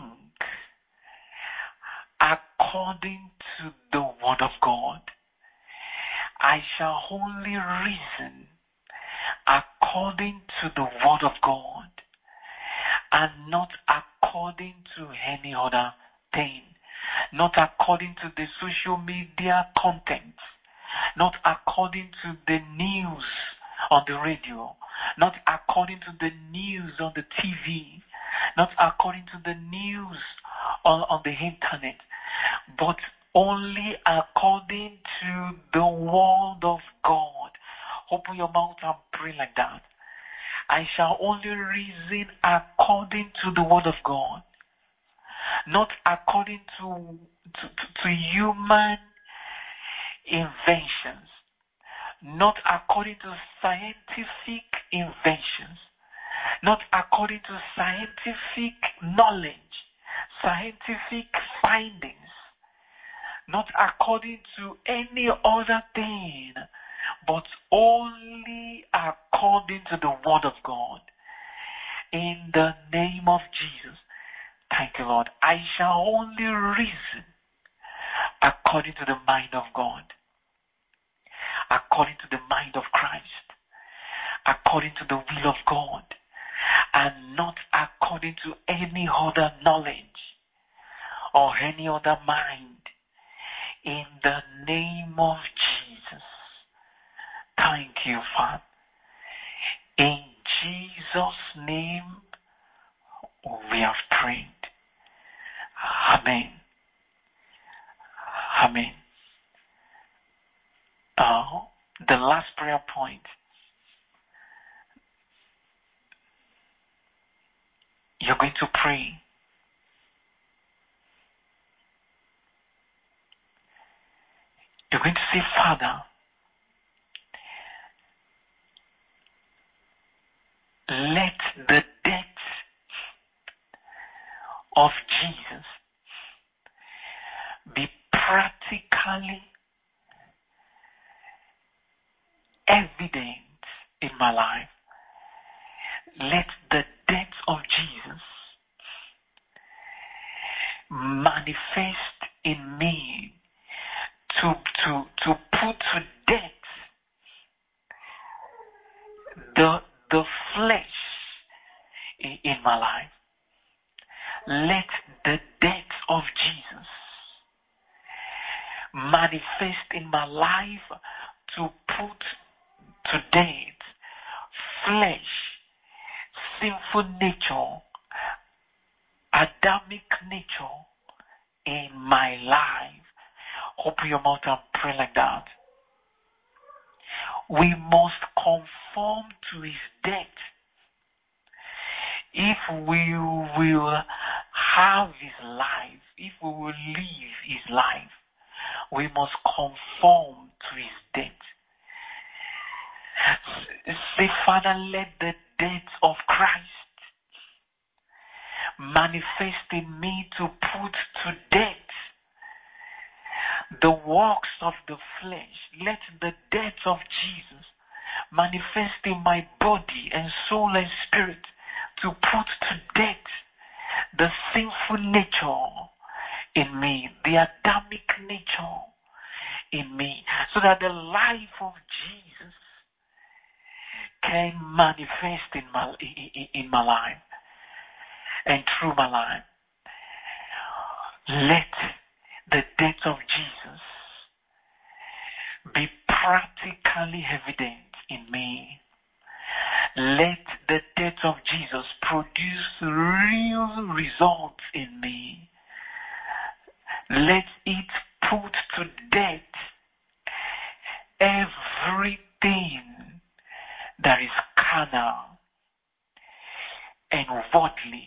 according to the word of God. I shall wholly reason according to the word of God and not according to any other thing. Not according to the social media content, not according to the news on the radio, not according to the news on the T V, not according to the news on, on the internet, but only according to the word of God. Open your mouth and pray like that. I shall only reason according to the word of God, not according to, to, to, to human inventions, not according to scientific inventions, not according to scientific knowledge, scientific findings, not according to any other thing, but only according to the word of God. In the name of Jesus. Thank you, Lord. I shall only reason according to the mind of God, according to the mind of Christ, according to the will of God, and not according to any other knowledge or any other mind. In the name of Jesus. Thank you, Father. In Jesus' name we have prayed. Amen. Amen. Uh, the last prayer point. You're going to pray. You're going to say, Father, let the death of Jesus be practically evident in my life. Let the death of Jesus manifest in me to to to put to death the the flesh in, in my life. Let the death of Jesus manifest in my life to put to death flesh, sinful nature, Adamic nature in my life. Open your mouth and pray like that. We must conform to his death if we will have his life, if we will live his life. We must conform to his death. Say, Father, let the death of Christ manifest in me to put to death the works of the flesh. Let the death of Jesus manifest in my body and soul and spirit to put to death the sinful nature in me, the Adamic nature in me, so that the life of Jesus can manifest in my in, in my life and through my life. Let the death of Jesus be practically evident in me. Let the death of Jesus produce real results in me. Let it put to death everything that is carnal and worldly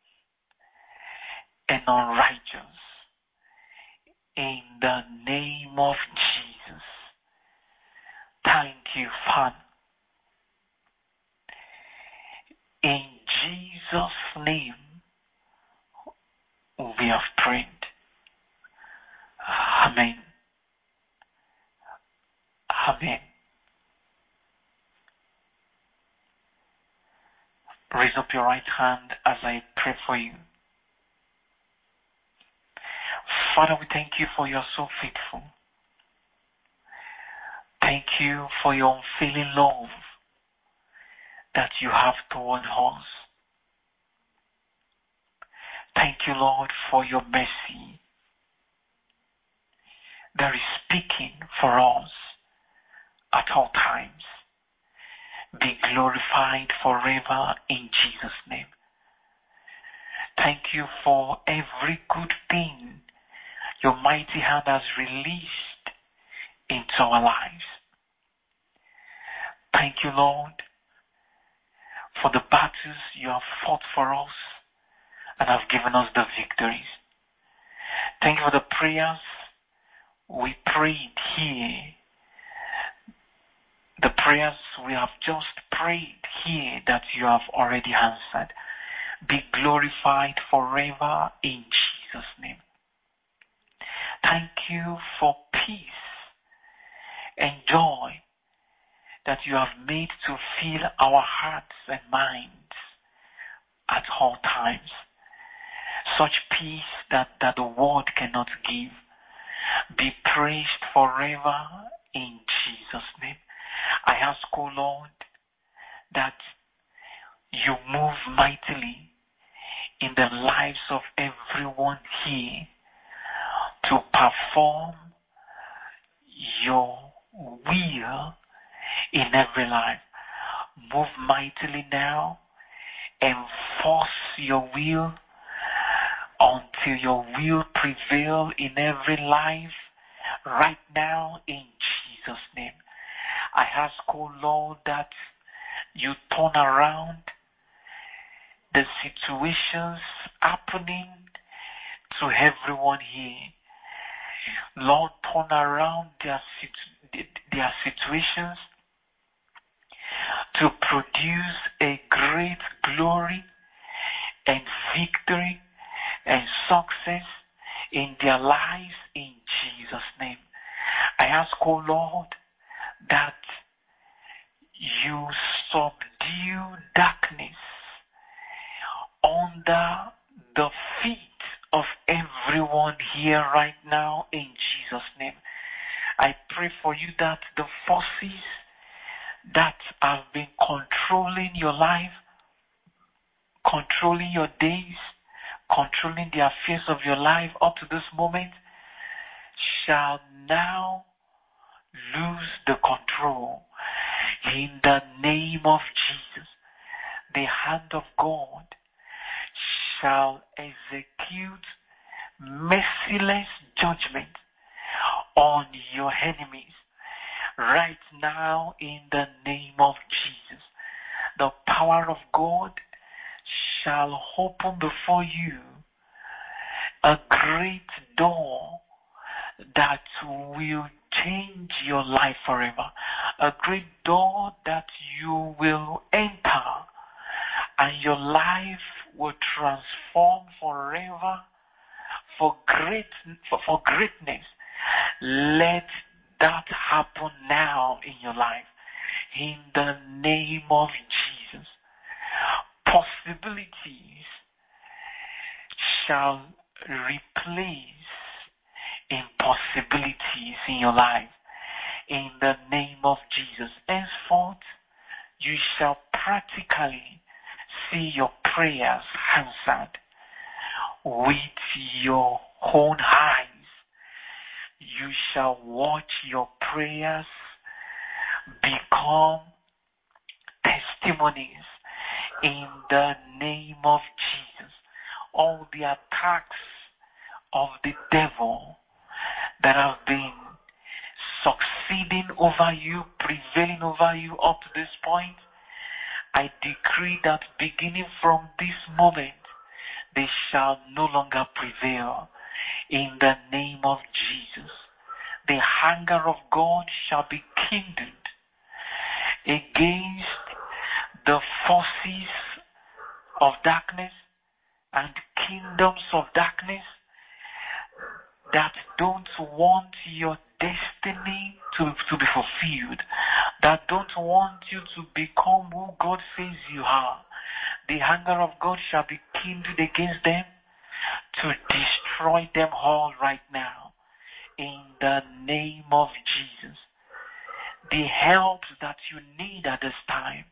and unrighteous. In the name of Jesus. Thank you, Father. In Jesus' name we have prayed. Amen. Amen. Raise up your right hand as I pray for you. Father, we thank you for you are so faithful. Thank you for your unfailing love that you have toward us. Thank you, Lord, for your mercy that is speaking for us at all times. Be glorified forever in Jesus' name. Thank you for every good thing your mighty hand has released into our lives. Thank you, Lord, for the battles you have fought for us and have given us the victories. Thank you for the prayers we prayed here. The prayers we have just prayed here that you have already answered. Be glorified forever in Jesus' name. Thank you for peace and joy that you have made to fill our hearts and minds at all times. Such peace that, that the world cannot give. Be praised forever in Jesus' name. I ask, O Lord, that you move mightily in the lives of everyone here to perform your will in every life. Move mightily now. Enforce your will until your will prevail in every life right now in Jesus' name. I ask, O Lord, that you turn around the situations happening to everyone here. Lord, turn around their, situ- their situations to produce a great glory and victory and success in their lives in Jesus' name. I ask, O Lord, that you subdue darkness under the feet of everyone here right now in Jesus' name. I pray for you that the forces that have been controlling your life, controlling your days, controlling the affairs of your life up to this moment, shall now lose the control in the name of Jesus. The hand of God shall execute merciless judgment on your enemies right now in the name of Jesus. The power of God shall open before you a great door that will change your life forever. A great door that you will enter and your life will transform forever for great for, for greatness. Let that happen now in your life. In the name of Jesus. Possibilities shall replace impossibilities in your life. In the name of Jesus. Henceforth, you shall practically see your prayers answered with your own eyes. You shall watch your prayers become testimonies in the name of Jesus. All the attacks of the devil that have been succeeding over you, prevailing over you up to this point, I decree that beginning from this moment, they shall no longer prevail in the name of Jesus. The anger of God shall be kindled against the forces of darkness and kingdoms of darkness that don't want your destiny to, to be fulfilled, that don't want you to become who God says you are. The anger of God shall be kindled against them to destroy them all right now. In the name of Jesus. The help that you need at this time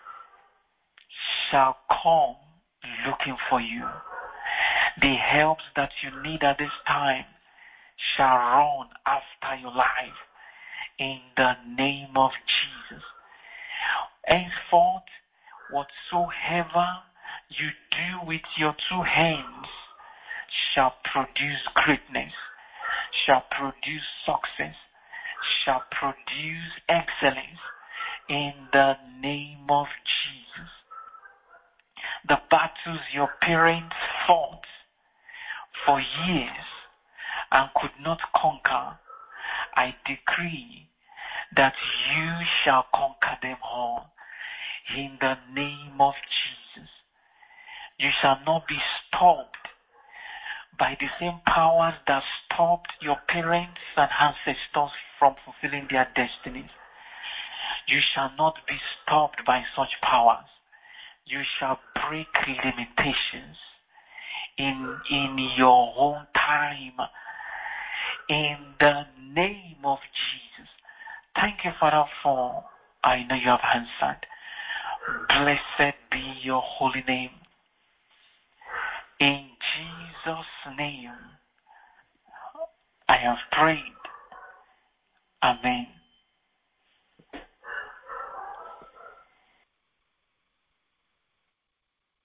shall come looking for you. The help that you need at this time shall run after your life. In the name of Jesus. Henceforth, whatsoever you do with your two hands shall produce greatness, shall produce success, shall produce excellence in the name of Jesus. The battles your parents fought for years and could not conquer, I decree that you shall conquer them all in the name of Jesus. You shall not be stopped by the same powers that stopped your parents and ancestors from fulfilling their destinies. You shall not be stopped by such powers. You shall break limitations in, in your own time. In the name of Jesus. Thank you, Father, for I know you have answered. Blessed be your holy name. In Jesus' name, I have prayed. Amen.